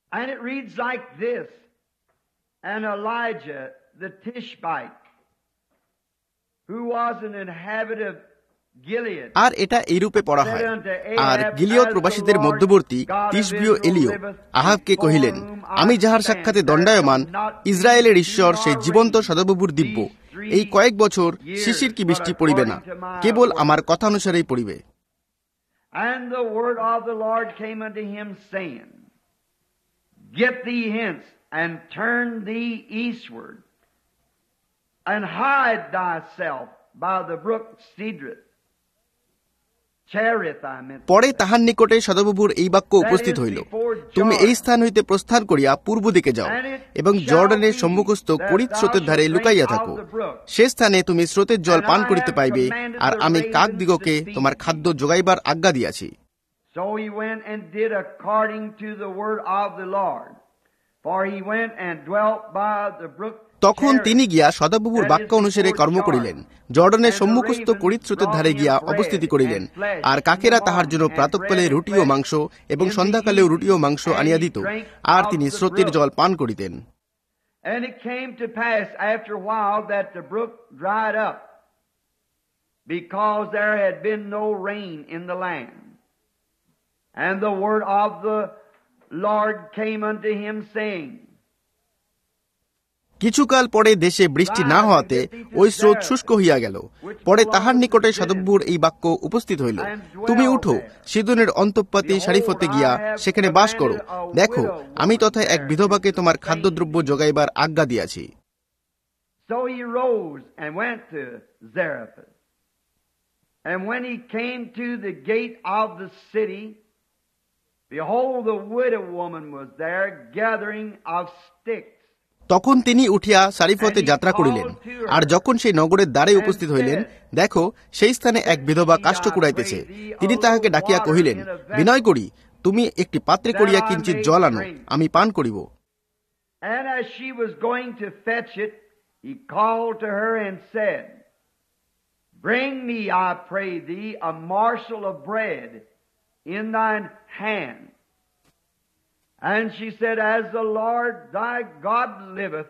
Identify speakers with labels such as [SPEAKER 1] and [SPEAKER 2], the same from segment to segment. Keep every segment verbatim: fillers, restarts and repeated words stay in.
[SPEAKER 1] And it reads like this, and Elijah the Tishbite, who was an inhabitant of Gilead,
[SPEAKER 2] আর এটা এইরূপে পড়া হয়, আর গিলিয়দ প্রবাসীদের মধ্যবর্তী তিশবীয় এলিও আহাবকে কহিলেন, আমি যাহার সাক্ষাতে দণ্ডায়মান, ইসরায়েলের ঈশ্বর সেই জীবন্ত সদাপ্রভুর দিব্য, এই কয়েক বছর শিশির কি বৃষ্টি পড়িবে না, কেবল আমার কথা অনুসারেই পড়িবে।
[SPEAKER 1] And the word of the Lord came unto him, saying, Get thee hence, and turn thee eastward, and hide thyself by the brook Cedrith.
[SPEAKER 2] পরে তাহার নিকটে সদাপ্রভুর এই বাক্য উপস্থিত হইল, তুমি এই স্থান হইতে প্রস্থান করিয়া পূর্ব দিকে যাও, এবং জর্ডানের সম্মুখস্থ করিত স্রোতের ধারে লুকাইয়া থাকো। সে স্থানে তুমি স্রোতের জল পান করিতে পাইবে, আর আমি কাক দিগকে তোমার খাদ্য যোগাইবার আজ্ঞা দিয়াছি।
[SPEAKER 1] So he went and did according to the word of the Lord, for he went and dwelt by the brook.
[SPEAKER 2] তখন তিনি গিয়া সদাপ্রভুর বাক্য অনুসারে কর্ম করিলেন, জর্ডানের সম্মুখস্থ করিত স্রোতের ধারে গিয়া অবস্থিতি করিলেন, আর কাকেরা তাহার জন্য প্রাতঃকালে রুটি ও মাংস এবং সন্ধ্যাকালেও রুটি ও মাংস আনিয়া দিত, আর তিনি স্রোতের জল পান করিতেন।
[SPEAKER 1] And it came to pass after a while that the brook dried up, because there had been no rain in the land. And the word of the Lord came unto him, saying,
[SPEAKER 2] কিছুকাল পরে দেশে বৃষ্টি না হওয়াতে ওই স্রোত শুষ্ক হইয়া গেল। পরে তাহার নিকটে সদাপ্রভুর এই বাক্য উপস্থিত হইল, তুমি উঠো, সিদোনের অন্তঃপাতি সারিফতে গিয়া সেখানে বাস করো। দেখো, আমি তথা এক বিধবাকে তোমার খাদ্যদ্রব্য যোগাইবার আজ্ঞা দিয়াছি।
[SPEAKER 1] So he rose and went to Zarephath. And when he came to the gate of the city, behold, the widow woman was there gathering of sticks.
[SPEAKER 2] তখন তিনি উঠিয়া সারিফতে যাত্রা করিলেন, আর যখন সেই নগরের দ্বারে উপস্থিত হইলেন, দেখো, সেই স্থানে এক বিধবা কাষ্ঠ কুড়াইতেছে। তিনি তাহাকে ডাকিয়া কহিলেন, বিনয় করি, তুমি একটি পাত্রে করিয়া কিঞ্চিৎ জল আনো, আমি পান করিব।
[SPEAKER 1] And as she was going to fetch it, he called to her and said, Bring me, I pray thee, a morsel of bread in thine hand. And she said, As the Lord thy God liveth,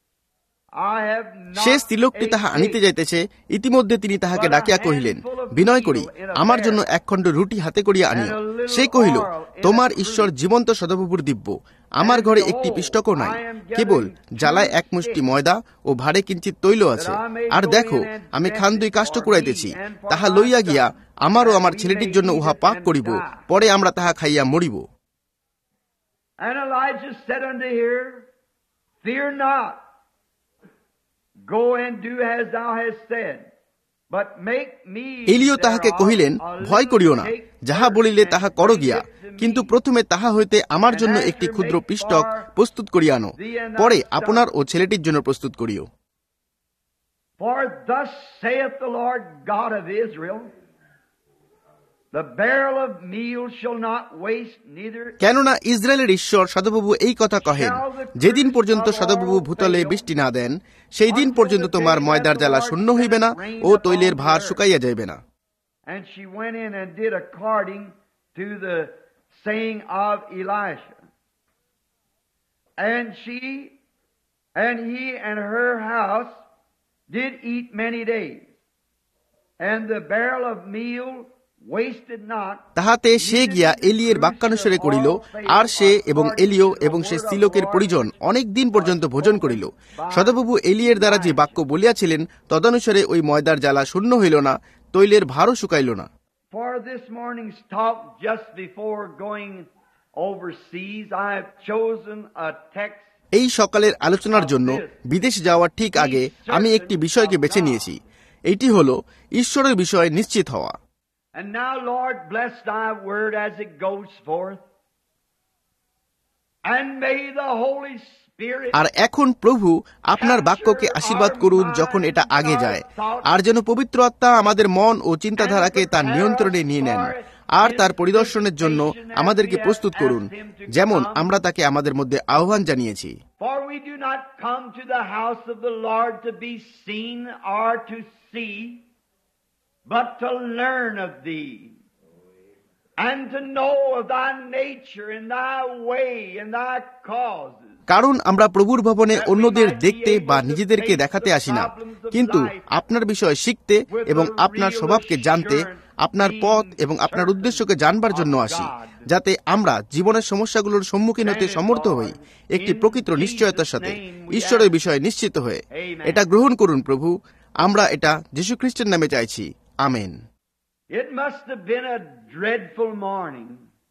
[SPEAKER 1] I have not.
[SPEAKER 2] সে স্ত্রীলোকটি তাহা আনিতে যাইতেছে, ইতিমধ্যে তিনি তাহাকে ডাকিয়া কহিলেন, বিনয় করি, আমার জন্য এক খণ্ড রুটি হাতে করিয়া আনিও। সে কহিল, তোমার ঈশ্বর জীবন্ত সদাপ্রভুর দিব্য, আমার ঘরে একটি পিষ্টকও নাই, কেবল জ্বালায় এক মুষ্টি ময়দা ও ভাড়ে কিঞ্চিৎ তৈল আছে। আর দেখো, আমি খান দুই কাষ্ঠ কুড়াইতেছি, তাহা লইয়া গিয়া আমার ও আমার ছেলেটির জন্য উহা পাক করিব, পরে আমরা তাহা খাইয়া মরিব।
[SPEAKER 1] And Elijah said unto her, Fear not, go and do as thou hast said, but make me.
[SPEAKER 2] এলিও তাহাকে কহিলেন, ভয় করিও না, যাহা বলিলে তাহা করো গিয়া, কিন্তু প্রথমে তাহা হইতে আমার জন্য একটি ক্ষুদ্র পিষ্টক প্রস্তুত করিয়া আনো, পরে আপনার ও ছেলেটির জন্য প্রস্তুত করিও।
[SPEAKER 1] For thus saith the Lord God of Israel, The barrel of meal shall not waste, neither.
[SPEAKER 2] কেননা ইসরায়েলের ঈশ্বর সদাপ্রভু এই কথা কহেন, যেদিন পর্যন্ত সদাপ্রভু ভূতলে বৃষ্টি না দেন, সেই দিন পর্যন্ত তোমার ময়দার জ্বালা শূন্য হইবে না ও তৈলের ভার শুকাইয়া যাইবে না।
[SPEAKER 1] And she went in and did according to the saying of Elisha. And she and he and her house did eat many days, and the barrel of meal
[SPEAKER 2] তাহাতে সে গিয়া এলিয়ের বাক্যানুসারে করিল, আর সে এবং এলিও এবং সে স্ত্রীলোকের পরিজন অনেক দিন পর্যন্ত ভোজন করিল। সদাপ্রভু এলিয়ের দ্বারা যে বাক্য বলিয়াছিলেন, তদনুসারে ওই ময়দার জ্বালা শূন্য হইল না, তৈলের ভারও শুকাইল না।
[SPEAKER 1] For this morning's talk, just before going overseas, I have chosen a text.
[SPEAKER 2] এই সকালের আলোচনার জন্য বিদেশ যাওয়ার ঠিক আগে আমি একটি বিষয়কে বেছে নিয়েছি। এইটি হল ঈশ্বরের বিষয়ে নিশ্চিত হওয়া।
[SPEAKER 1] And now, Lord, bless thy word as it goes forth. And may the Holy Spirit.
[SPEAKER 2] আর এখন প্রভু আপনার বাক্যকে আশীর্বাদ করুন যখন এটা আগে যায়, আর যেন পবিত্র আত্মা আমাদের মন ও চিন্তাধারাকে তার নিয়ন্ত্রণে নিয়ে নেন, আর তার পরিদর্শনের জন্য আমাদেরকে প্রস্তুত করুন, যেমন আমরা তাকে আমাদের মধ্যে আহ্বান জানিয়েছি।
[SPEAKER 1] For we do not come to the house of the Lord to be seen or to see, but to learn of thee. and to know of thy nature and thy way and thy causes.
[SPEAKER 2] কারণ আমরা প্রভুর ভবনে অন্যদের দেখতে বা নিজেদেরকে দেখাতে আসি না, কিন্তু আপনার বিষয়ে শিখতে এবং আপনার স্বভাবকে জানতে, আপনার পথ এবং আপনার উদ্দেশ্যকে জানবার জন্য আসি, যাতে আমরা জীবনের সমস্যাগুলোর সম্মুখীন হতে সমর্থ হই একটি প্রকৃত নিশ্চয়তার সাথে, ঈশ্বরের বিষয়ে নিশ্চিত হয়ে। এটা গ্রহণ করুন প্রভু, আমরা এটা যীশু খ্রিস্টের নামে চাইছি, amen.
[SPEAKER 1] It must have been a dreadful morning.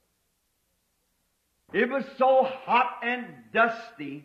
[SPEAKER 1] It was so hot and dusty,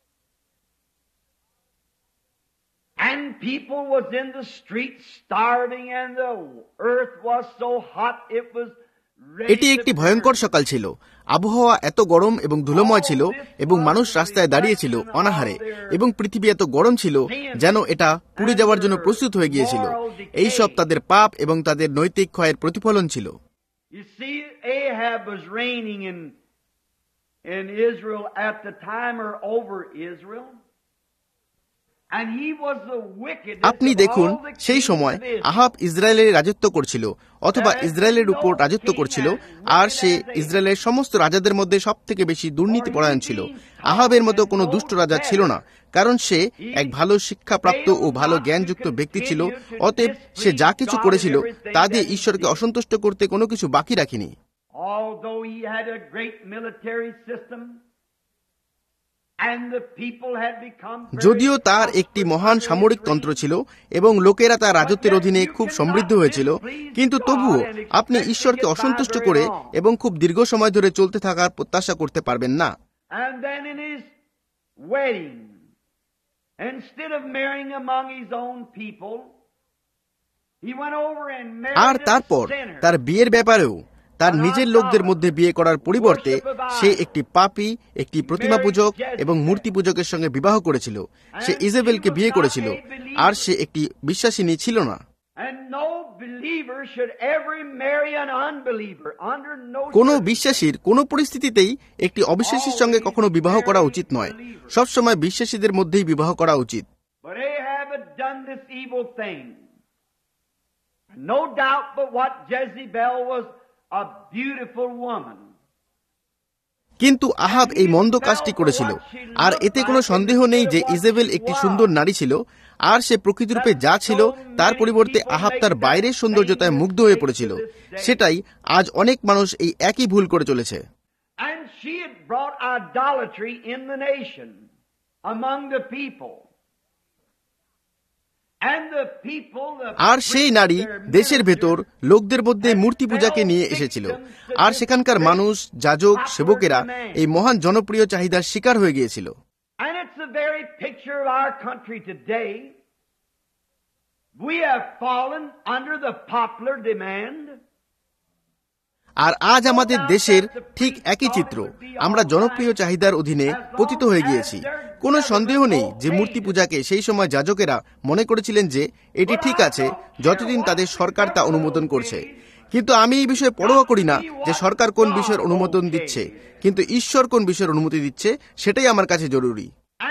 [SPEAKER 1] and people was in the streets starving, and the earth was so hot it was ready.
[SPEAKER 2] এটি একটি ভয়ঙ্কর সকাল ছিল। আবহাওয়া এত গরম এবং ধুলোময় ছিল এবং মানুষ রাস্তায় দাঁড়িয়েছিল অনাহারে, এবং পৃথিবী এত গরম ছিল যেন এটা পুড়ে যাওয়ার জন্য প্রস্তুত হয়ে গিয়েছিল। এই সব তাদের পাপ এবং তাদের নৈতিক ক্ষয়ের প্রতিফলন ছিল।
[SPEAKER 1] You see, Ahab was reigning in in Israel at the time, or over Israel, and he was the wickedest.
[SPEAKER 2] আপনি দেখুন, সেই সময় আহাব ইসরায়েলের রাজত্ব করছিল, অথবা ইসরায়েলের উপর রাজত্ব করছিল, আর সে ইসরায়েলের সমস্ত রাজাদের মধ্যে সব থেকে বেশি দুর্নীতি পরায়ণ ছিল। আহাবের মতো কোনো দুষ্ট রাজা ছিল না, কারণ সে এক ভালো শিক্ষাপ্রাপ্ত ও ভালো জ্ঞানযুক্ত ব্যক্তি ছিল। অতএব সে যা কিছু করেছিল তা দিয়ে ঈশ্বরকে অসন্তুষ্ট করতে কোনো কিছু বাকি রাখিনি।
[SPEAKER 1] Although he had a great military system, and the people had become very,
[SPEAKER 2] যদিও তার একটি মহান সামরিক তন্ত্র ছিল এবং লোকেরা তার রাজত্বের অধীনে খুব সমৃদ্ধ হয়েছিল, কিন্তু তবুও আপনি ঈশ্বরকে অসন্তুষ্ট করে এবং খুব দীর্ঘ সময় ধরে চলতে থাকার প্রত্যাশা করতে পারবেন না।
[SPEAKER 1] And then in his wedding, instead of marrying among his own people, he went over and married
[SPEAKER 2] আর তারপর
[SPEAKER 1] a sinner.
[SPEAKER 2] তার বিয়ের ব্যাপারেও তার নিজের লোকদের মধ্যে বিয়ে করার পরিবর্তে সে একটি পাপী, একটি প্রতিমা পূজক এবং মূর্তি পূজকের সঙ্গে বিবাহ করেছিল। সে ইজেবেলকে বিয়ে করেছিল, আর সে একটি বিশ্বাসিনী ছিল না। কোনো বিশ্বাসীর কোনো পরিস্থিতিতেই একটি অবিশ্বাসীর সঙ্গে কখনো বিবাহ করা উচিত নয়। সবসময় বিশ্বাসীদের মধ্যেই বিবাহ করা উচিত।
[SPEAKER 1] No doubt but what Jezebel was a beautiful woman.
[SPEAKER 2] কিন্তু আহাব এই মন্দ কাজটি করেছিল, আর এতে কোনো সন্দেহ নেই যে ইজেবেল একটি সুন্দর নারী ছিল, আর সে প্রকৃতিরূপে যা ছিল তার পরিবর্তে আহাব তার বাইরের সৌন্দর্যতায় মুগ্ধ হয়ে পড়েছিল। সেটাই আজ অনেক মানুষ এই একই ভুল করে চলেছে।
[SPEAKER 1] And she had brought idolatry in the nation, among the people.
[SPEAKER 2] আর সেই নারী দেশের ভেতর লোকদের মধ্যে মূর্তি পূজাকে নিয়ে এসেছিল, আর সেখানকার মানুষ, যাজক, সেবকেরা এই মহান জনপ্রিয় চাহিদার শিকার হয়ে গিয়েছিল। আর আজ আমাদের দেশের ঠিক একই চিত্র। আমরা জনপ্রিয় চাহিদার অধীনে পতিত হয়ে গিয়েছি। কোনো সন্দেহ নেই যে মূর্তি পূজাকে সেই সময় যাজকেরা মনে করেছিলেন যে এটি ঠিক আছে যতদিন তাদের সরকার তা অনুমোদন করছে। কিন্তু আমি এই বিষয়ে পরোয়া করি না যে সরকার কোন বিষয়ের অনুমোদন দিচ্ছে, কিন্তু ঈশ্বর কোন বিষয়ের অনুমতি দিচ্ছে সেটাই আমার কাছে জরুরি।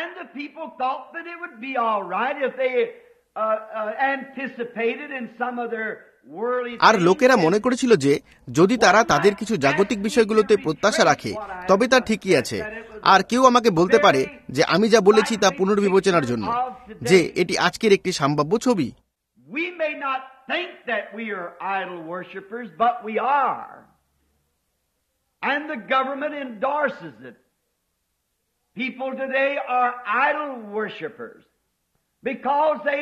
[SPEAKER 2] আর লোকেরা মনে করেছিল যে যদি তারা তাদের কিছু জাগতিক বিষয়গুলোতে প্রত্যাশা রাখে তবে তা ঠিকই আছে। আর কেউ আমাকে বলতে পারে যে আমি যা বলেছি তা পুনর্বিবেচনার জন্য, যে এটি আজকের একটি সম্ভাব্য ছবি।
[SPEAKER 1] People today are idol worshippers because they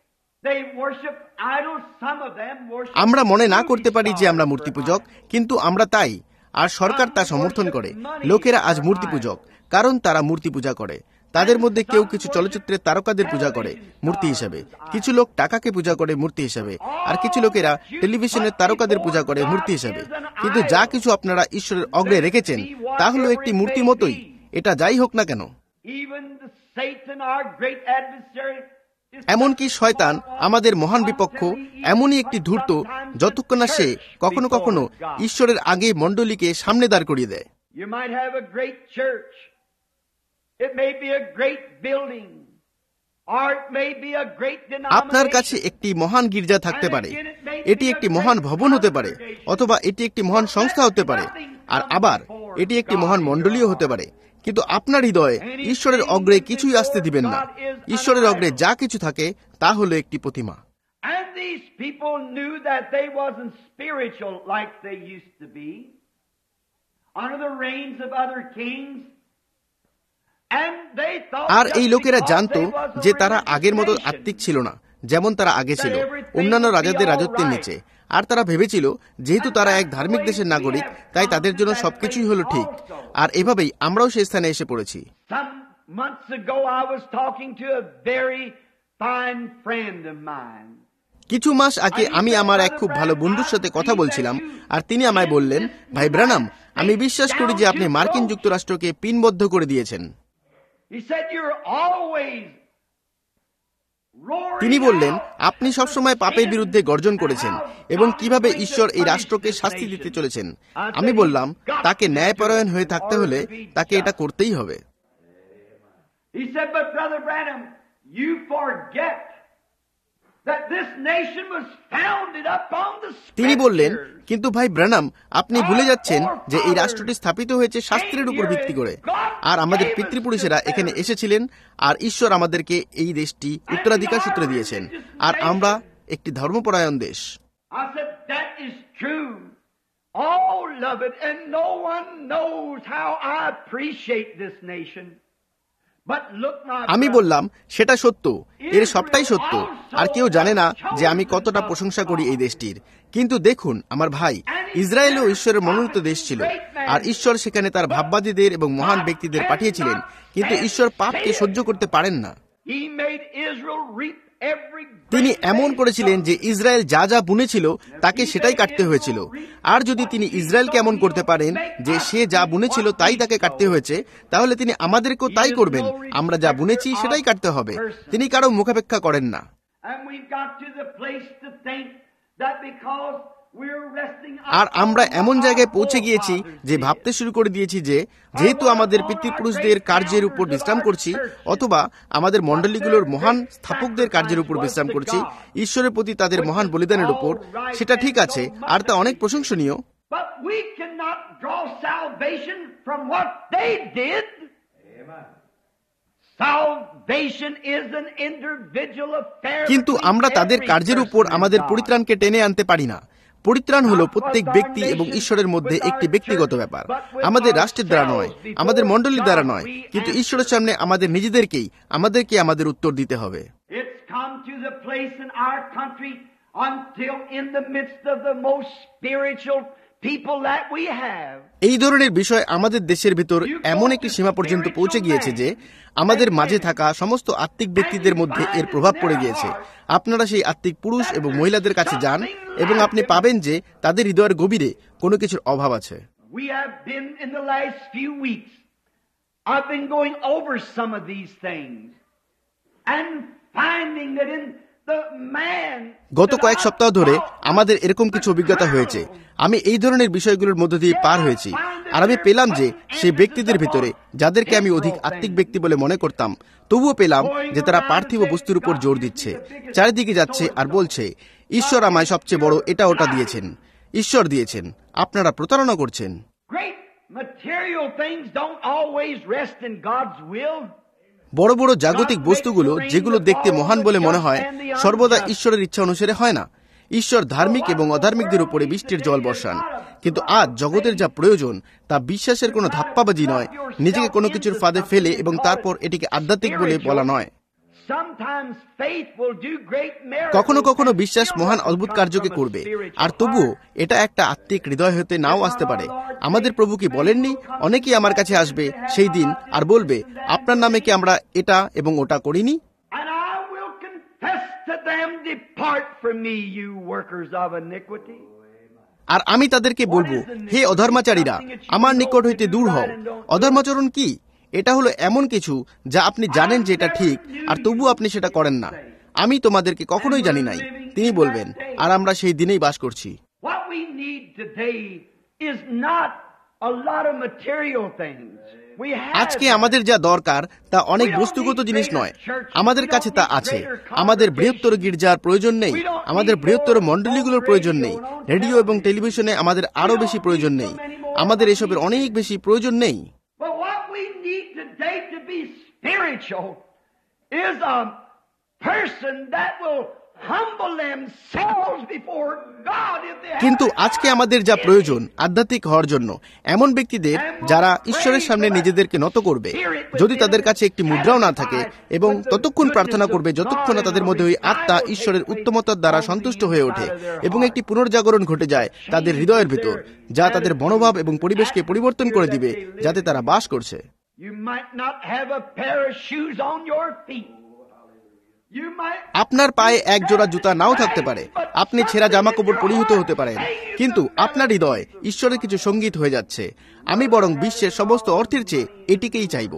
[SPEAKER 2] আমরা মনে না করতে পারি যে আমরা মূর্তি পূজক, কিন্তু আমরা তাই, আর সরকার তা সমর্থন করে। লোকেরা আজ মূর্তি পূজক কারণ তারা মূর্তি পূজা করে। তাদের মধ্যে কেউ কিছু চলচ্চিত্রের তারকাদের পূজা করে মূর্তি হিসাবে, কিছু লোক টাকাকে পূজা করে মূর্তি হিসাবে, আর কিছু লোকেরা টেলিভিশনের তারকাদের পূজা করে মূর্তি হিসাবে। কিন্তু যা কিছু আপনারা ঈশ্বরের অগ্রে রেখেছেন তা হলো একটি মূর্তি মতোই, এটা যাই হোক না কেন। এমনকি শয়তান, আমাদের মহান বিপক্ষ, এমনই একটি ধূর্ত যতক্ষণ না সে কখনো কখনো ঈশ্বরের আগে মণ্ডলীকে সামনে দাঁড় করিয়ে দেয়। আপনার কাছে একটি মহান গির্জা থাকতে পারে, এটি একটি মহান ভবন হতে পারে, অথবা এটি একটি মহান সংস্থা হতে পারে, আর আবার এটি একটি মহান মণ্ডলীও হতে পারে, কিন্তু আপনার হৃদয়ে ঈশ্বরের অগ্রে কিছুই আসতে দিবেন না। ঈশ্বরের অগ্রে যা কিছু থাকে তা হলো একটি প্রতিমা। আর এই লোকেরা জানতো যে তারা আগের মতো আত্মিক ছিল না, যেমন তারা আগে ছিল অন্যান্য রাজাদের রাজত্বের নিচে। আর তারা ভেবেছিল যেহেতু তারা এক ধার্মিক দেশের নাগরিক, তাই তাদের জন্য সবকিছুই হলো ঠিক। আর এভাবেই আমরাও সেই স্থানে এসে পড়েছি। কিছু মাস আগে আমি আমার এক খুব ভালো বন্ধুর সাথে কথা বলছিলাম, আর তিনি আমায় বললেন, ভাই ব্রানাম, আমি বিশ্বাস করি যে আপনি মার্কিন যুক্তরাষ্ট্রকে পিনবদ্ধ করে দিয়েছেন। তিনি বললেন, আপনি সবসময় পাপের বিরুদ্ধে গর্জন করেছেন এবং কিভাবে ঈশ্বর এই রাষ্ট্রকে শাস্তি দিতে চলেছেন। আমি বললাম, তাকে ন্যায়পরায়ণ হয়ে থাকতে হলে তাকে এটা করতেই হবে। তিনি বললেন, কিন্তু ভাই ব্রানাম, আপনি ভুলে যাচ্ছেন যে এই রাষ্ট্রটি স্থাপিত হয়েছে শাস্ত্রের উপর ভিত্তি করে, আর আমাদের পিতৃপুরুষেরা এখানে এসেছিলেন, আর ঈশ্বর আমাদেরকে এই দেশটি উত্তরাধিকার সূত্রে দিয়েছেন, আর আমরা একটি ধর্মপরায়ণ দেশ। আমি বললাম, সেটা সত্য, এর সবটাই সত্য, আর কেউ জানে না যে আমি কতটা প্রশংসা করি এই দেশটির। কিন্তু দেখুন আমার ভাই, ইসরায়েলও ঈশ্বরের মনোনীত দেশ ছিল, আর ঈশ্বর সেখানে তার ভাববাদীদের এবং মহান ব্যক্তিদের পাঠিয়েছিলেন, কিন্তু ঈশ্বর পাপকে সহ্য করতে পারেন না। তিনি এমন করেছিলেন যে ইসরায়েল যা যা বুনেছিল তাকে সেটাই কাটতে হয়েছিল। আর যদি তিনি ইসরায়েলকে এমন করতে পারেন যে সে যা বুনেছিল তাই তাকে কাটতে হয়েছে, তাহলে তিনি আমাদেরকেও তাই করবেন। আমরা যা বুনেছি সেটাই কাটতে হবে। তিনি কারো মুখাপেক্ষা করেন না। আর আমরা এমন জায়গায় পৌঁছে গিয়েছি যে ভাবতে শুরু করে দিয়েছি যে যেহেতু আমাদের পিতৃপুরুষদের কার্যের উপর বিশ্রাম করছি, অথবা আমাদের মণ্ডলীগুলোর মহান স্থাপকদের কার্যের উপর বিশ্রাম করছি, ঈশ্বরের প্রতি তাদের মহান বলিদানের উপর, সেটা ঠিক আছে, আর তা অনেক প্রশংসনীয়, কিন্তু আমরা তাদের কার্যের উপর আমাদের পরিত্রাণকে টেনে আনতে পারি না। পরিত্রাণ হলো প্রত্যেক ব্যক্তি এবং ঈশ্বরের মধ্যে একটি ব্যক্তিগত ব্যাপার। আমাদের রাষ্ট্রের দ্বারা নয়, আমাদের মণ্ডলীর দ্বারা নয়, কিন্তু ঈশ্বরের সামনে আমাদের নিজেদেরকেই আমাদেরকে আমাদের উত্তর দিতে হবে। এই ধরনের বিষয় আমাদের দেশের ভিতর এমন একটি সীমা পর্যন্ত পৌঁছে গিয়েছে যে আমাদের মাঝে থাকা সমস্ত আত্মিক ব্যক্তিদের মধ্যে এর প্রভাব পড়ে গিয়েছে। আপনারা সেই আত্মিক পুরুষ এবং মহিলাদের কাছে যান এবং আপনি পাবেন যে তাদের হৃদয়ের গভীরে কোনো কিছুর অভাব আছে। গত কয়েক সপ্তাহ ধরে আমাদের এরকম কিছু অভিজ্ঞতা হয়েছে। আমি এই ধরনের বিষয়গুলোর মধ্য দিয়ে পার হয়েছি, আর আমি পেলাম যে সেই ব্যক্তিদের ভিতরে যাদেরকে আমি অধিক আত্মিক ব্যক্তি বলে মনে করতাম, তবুও পেলাম যে তারা পার্থিব বস্তুর উপর জোর দিচ্ছে, চারিদিকে যাচ্ছে আর বলছে, ঈশ্বর আমায় সবচেয়ে বড় এটা ওটা দিয়েছেন, ঈশ্বর দিয়েছেন, আপনারা প্রতারণা করছেন। বড় বড় জাগতিক বস্তুগুলো যেগুলো দেখতে মহান বলে মনে হয়, সর্বদা ঈশ্বরের ইচ্ছা অনুসারে হয় না। ঈশ্বর ধার্মিক এবং অধার্মিকদের উপরে বৃষ্টির জল বর্ষান, কিন্তু আজ জগতের যা প্রয়োজন তা বিশ্বাসের কোনো ধাপ্পাবাজি নয়, নিজেকে কোনো কিছুর ফাঁদে ফেলে এবং তারপর এটিকে আধ্যাত্মিক বলে বলা নয়। কখনো কখনো বিশ্বাস মহান অদ্ভুত কার্যকে করবে, আর তবুও এটা একটা আত্মিক হৃদয় হতে নাও আসতে পারে। আমাদের প্রভু কি বলেননি, অনেকেই আমার কাছে আসবে সেই দিন আর বলবে, আপনার নামে কি আমরা এটা এবং ওটা করিনি? আর আমি তাদেরকে বলবো, হে অধর্মাচারীরা, আমার নিকট হইতে দূর হও। অধর্মাচরণ কি? এটা হলো এমন কিছু যা আপনি জানেন যে এটা ঠিক, আর তবু আপনি সেটা করেন না। আমি তোমাদেরকে কখনোই জানি নাই, তিনি বলবেন, আর আমরা সেই দিনেই বাস করছি।
[SPEAKER 1] a lot of material things. We have
[SPEAKER 2] আজকে আমাদের যা দরকার তা অনেক বস্তুগত জিনিস নয়, আমাদের কাছে তা আছে। আমাদের বৃহত্তর গির্জার প্রয়োজন নেই, আমাদের বৃহত্তর মণ্ডলীগুলোর প্রয়োজন নেই, রেডিও এবং টেলিভিশনে আমাদের আরো বেশি প্রয়োজন নেই, আমাদের এসবের অনেক বেশি প্রয়োজন নেই।
[SPEAKER 1] But what we need today to be spiritual is a person that will humble themselves before God if they have.
[SPEAKER 2] কিন্তু আজকে আমাদের যা প্রয়োজন আধ্যাত্মিক হওয়ার জন্য এমন ব্যক্তিদের যারা ঈশ্বরের সামনে নিজেদেরকে নত করবে, যদি তাদের কাছে একটি মুদ্রাও না থাকে, এবং ততক্ষণ প্রার্থনা করবে যতক্ষণ না তাদের মধ্যে ওই আত্মা ঈশ্বরের উত্তমতার দ্বারা সন্তুষ্ট হয়ে ওঠে এবং একটি পুনর্জাগরণ ঘটে যায় তাদের হৃদয়ের ভিতর, যা তাদের মনোভাব এবং পরিবেশকে পরিবর্তন করে দিবে যাতে তারা বাস করছে।
[SPEAKER 1] You might not have a pair of shoes on your feet. You might
[SPEAKER 2] আপনার পায়ে এক জোড়া জুতা নাও থাকতে পারে, আপনি ছেঁড়া জামা কাপড় পরিহিত হতে পারেন, কিন্তু আপনার হৃদয় ঈশ্বরের কিছু সঙ্গীত হয়ে যাচ্ছে। আমি বরং বিশ্বের সমস্ত অর্থের চেয়ে এটিকেই চাইব।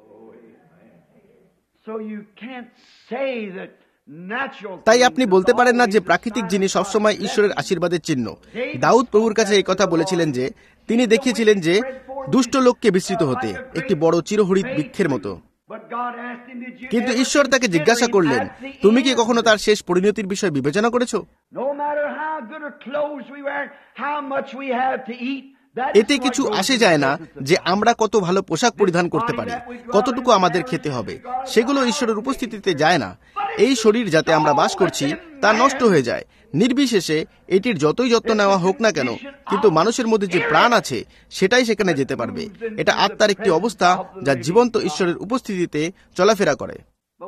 [SPEAKER 1] So you can't say that natural.
[SPEAKER 2] তাই আপনি বলতে পারেন না যে প্রাকৃতিক জিনিস সবসময় ঈশ্বরের আশীর্বাদের চিহ্ন। দাউদ প্রভুর কাছে এই কথা বলেছিলেন যে তিনি দেখিয়েছিলেন যে দুষ্ট লোককে বিস্তৃত হতে একটি বড় চিরহরিৎ বৃক্ষের মতো। কিন্তু ঈশ্বর তাকে জিজ্ঞাসা করলেন, তুমি কি কখনো তার শেষ পরিণতির বিষয় বিবেচনা করেছো? এতে কিছু আসে যায় না যে আমরা কত ভালো পোশাক পরিধান করতে পারি, কতটুকু আমাদের খেতে হবে, সেগুলো ঈশ্বরের উপস্থিতিতে যায় না। এই শরীর যাতে আমরা বাস করছি তা নষ্ট হয়ে যায়, নির্বিশেষে এটির যতই যত্ন নেওয়া হোক না কেন, কিন্তু মানুষের মধ্যে যে প্রাণ আছে সেটাই সেখানে যেতে পারবে। এটা আত্মার একটি অবস্থা যা জীবন্ত ঈশ্বরের উপস্থিতিতে চলাফেরা করে।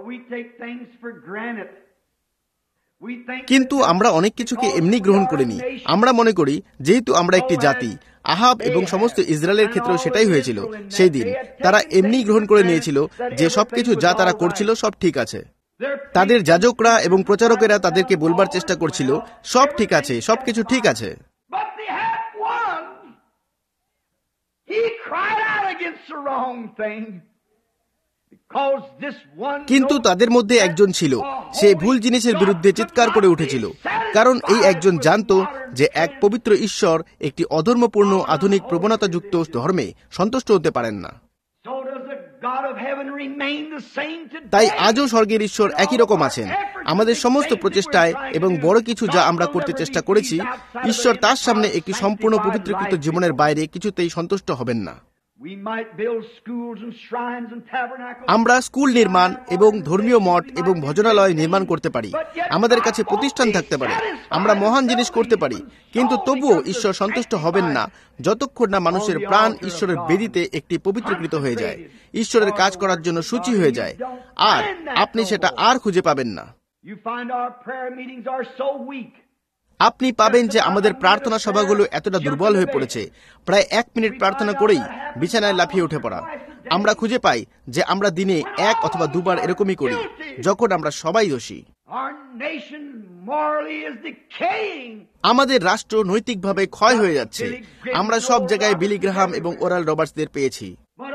[SPEAKER 2] কিন্তু আমরা অনেক কিছুকে এমনি গ্রহণ করিনি। আমরা মনে করি যেহেতু আমরা একটি জাতি, আহাব এবং সমস্ত ইসরায়েলের ক্ষেত্রেও সেটাই হয়েছিল সেই দিন, তারা এমনি গ্রহণ করে নিয়েছিল যে সবকিছু যা তারা করছিল সব ঠিক আছে। তাদের যাজকরা এবং প্রচারকেরা তাদেরকে বলবার চেষ্টা করছিল সব ঠিক আছে, সবকিছু ঠিক আছে। কিন্তু তাদের মধ্যে একজন ছিল, সে ভুল জিনিসের বিরুদ্ধে চিৎকার করে উঠেছিল, কারণ এই একজন জানত যে এক পবিত্র ঈশ্বর একটি অধর্মপূর্ণ আধুনিক প্রবণতাযুক্ত ধর্মে সন্তুষ্ট হতে পারেন না। তাই আজও স্বর্গের ঈশ্বর একই রকম আছেন। আমাদের সমস্ত প্রচেষ্টায় এবং বড় কিছু যা আমরা করতে চেষ্টা করেছি, ঈশ্বর তার সামনে একটি সম্পূর্ণ পবিত্রকৃত জীবনের বাইরে কিছুতেই সন্তুষ্ট হবেন না। আমরা স্কুল নির্মাণ এবং ধর্মীয় মঠ এবং ভজনালয় নির্মাণ করতে পারি, আমাদের কাছে প্রতিষ্ঠান থাকতে পারে, আমরা মহান জিনিস করতে পারি, কিন্তু তবুও ঈশ্বর সন্তুষ্ট হবেন না যতক্ষণ না মানুষের প্রাণ ঈশ্বরের বেদিতে একটি পবিত্রকৃত হয়ে যায়, ঈশ্বরের কাজ করার জন্য সূচি হয়ে যায়, আর আপনি সেটা আর খুঁজে পাবেন না। আপনি পাবেন যে আমাদের প্রার্থনা সভাগুলো এতটা দুর্বল হয়ে পড়েছে, প্রায় এক মিনিট প্রার্থনা করেই বিছানায় লাফিয়ে উঠে পড়া। আমরা খুঁজে পাই যে আমরা দিনে এক অথবা দুবার এরকমই করি, যখন আমরা সবাই দোষী। আমাদের রাষ্ট্র নৈতিকভাবে ক্ষয় হয়ে যাচ্ছে। আমরা সব জায়গায় বিলি গ্রাহাম এবং ওরাল রবার্টসদের পেয়েছি,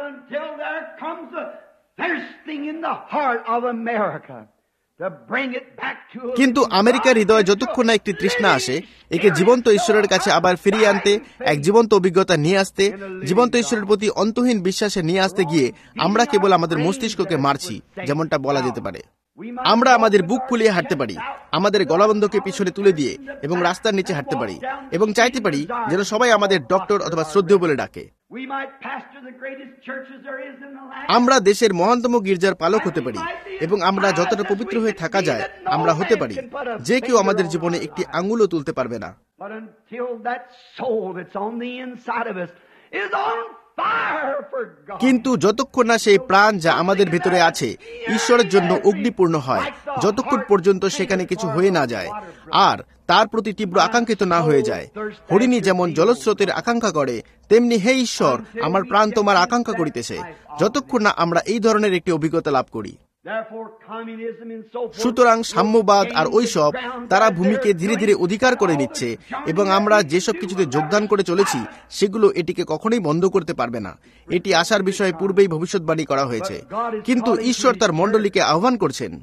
[SPEAKER 2] কিন্তু আমেরিকার হৃদয়ে যতক্ষণ না একটি তৃষ্ণা আসে একে জীবন্ত ঈশ্বরের কাছে আবার ফিরিয়ে আনতে, এক জীবন্ত অভিজ্ঞতা নিয়ে আসতে, জীবন্ত ঈশ্বরের প্রতি অন্তহীন বিশ্বাসে নিয়ে আসতে গিয়ে আমরা কেবল আমাদের মস্তিষ্ককে মারছি, যেমনটা বলা যেতে পারে। আমরা আমাদের বুক ফুলিয়ে হাঁটতে পারি, আমাদের গলাবন্ধকে পিছনে তুলে দিয়ে এবং রাস্তার নিচে হাঁটতে পারি এবং চাইতে পারি যেন সবাই আমাদের ডক্টর অথবা শ্রদ্ধেয় বলে ডাকে। আমরা দেশের মহানতম গির্জার পালক হতে পারি এবং আমরা যতটা পবিত্র হয়ে থাকা যায় আমরা হতে পারি, যে কেউ আমাদের জীবনে একটি আঙুলও তুলতে পারবে না। কিন্তু যতক্ষণ না সেই প্রাণ যা আমাদের ভেতরে আছে ঈশ্বরের জন্য অগ্নিপূর্ণ হয়, যতক্ষণ পর্যন্ত সেখানে কিছু হয়ে না যায় আর তার প্রতি তীব্র আকাঙ্ক্ষিত না হয়ে যায়। হরিণী যেমন জলস্রোতের আকাঙ্ক্ষা করে, তেমনি হে ঈশ্বর আমার প্রাণ তোমার আকাঙ্ক্ষা করিতেছে, যতক্ষণ না আমরা এই ধরনের একটি অভিজ্ঞতা লাভ করি। সুতরাং সাম্যবাদ আর ওইসব তারা ভূমিকে ধীরে ধীরে অধিকার করে নিচ্ছে এবং আমরা যেসব কিছুতে যোগদান করে চলেছি সেগুলো এটিকে কখনোই বন্ধ করতে পারবে না। এটি আসার বিষয়ে পূর্বেই ভবিষ্যৎবাণী করা হয়েছে, কিন্তু ঈশ্বর তার মণ্ডলীকে আহ্বান করছেন।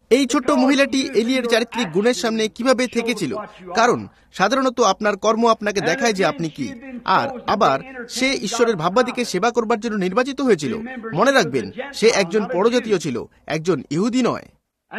[SPEAKER 2] এই ছোট্ট মহিলাটি এলিয়ের চারিত্রিক গুণের সামনে কিভাবে থেকেছিল, কারণ সাধারণত আপনার কর্ম আপনাকে দেখায় যে আপনি কি। আর আবার সে ঈশ্বরের ভাববাদীকে সেবা করবার জন্য নির্বাচিত হয়েছিল। মনে রাখবেন, সে একজন পরজাতীয় ছিল, একজন ইহুদি নয়।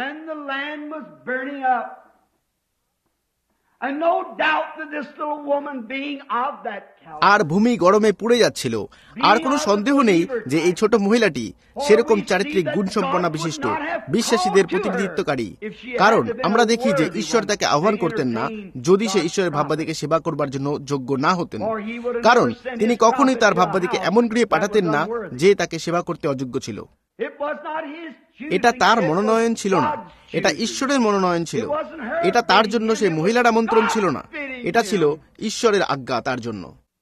[SPEAKER 2] আর ভূমি গরমে পুড়ে যাচ্ছিল। আর কোনো সন্দেহ নেই যে এই ছোট মহিলাটি সেরকম চারিত্রিক গুণ সম্পন্ন বিশিষ্ট বিশ্বাসীদের প্রতিনিধিত্বকারী, কারণ আমরা দেখি যে ঈশ্বর তাকে আহ্বান করতেন না যদি সে ঈশ্বরের ভাববাদীকে সেবা করবার জন্য যোগ্য না হতেন, কারণ তিনি কখনোই তার ভাববাদীকে এমন গৃহে পাঠাতেন না যে তাকে সেবা করতে অযোগ্য ছিল। এটা তার মনোনয়ন ছিল না, এটা ঈশ্বরের মনোনয়ন ছিল। এটা তার জন্য সেই মহিলার আমন্ত্রণ ছিল না, এটা ছিল ঈশ্বরের আজ্ঞা তার জন্য।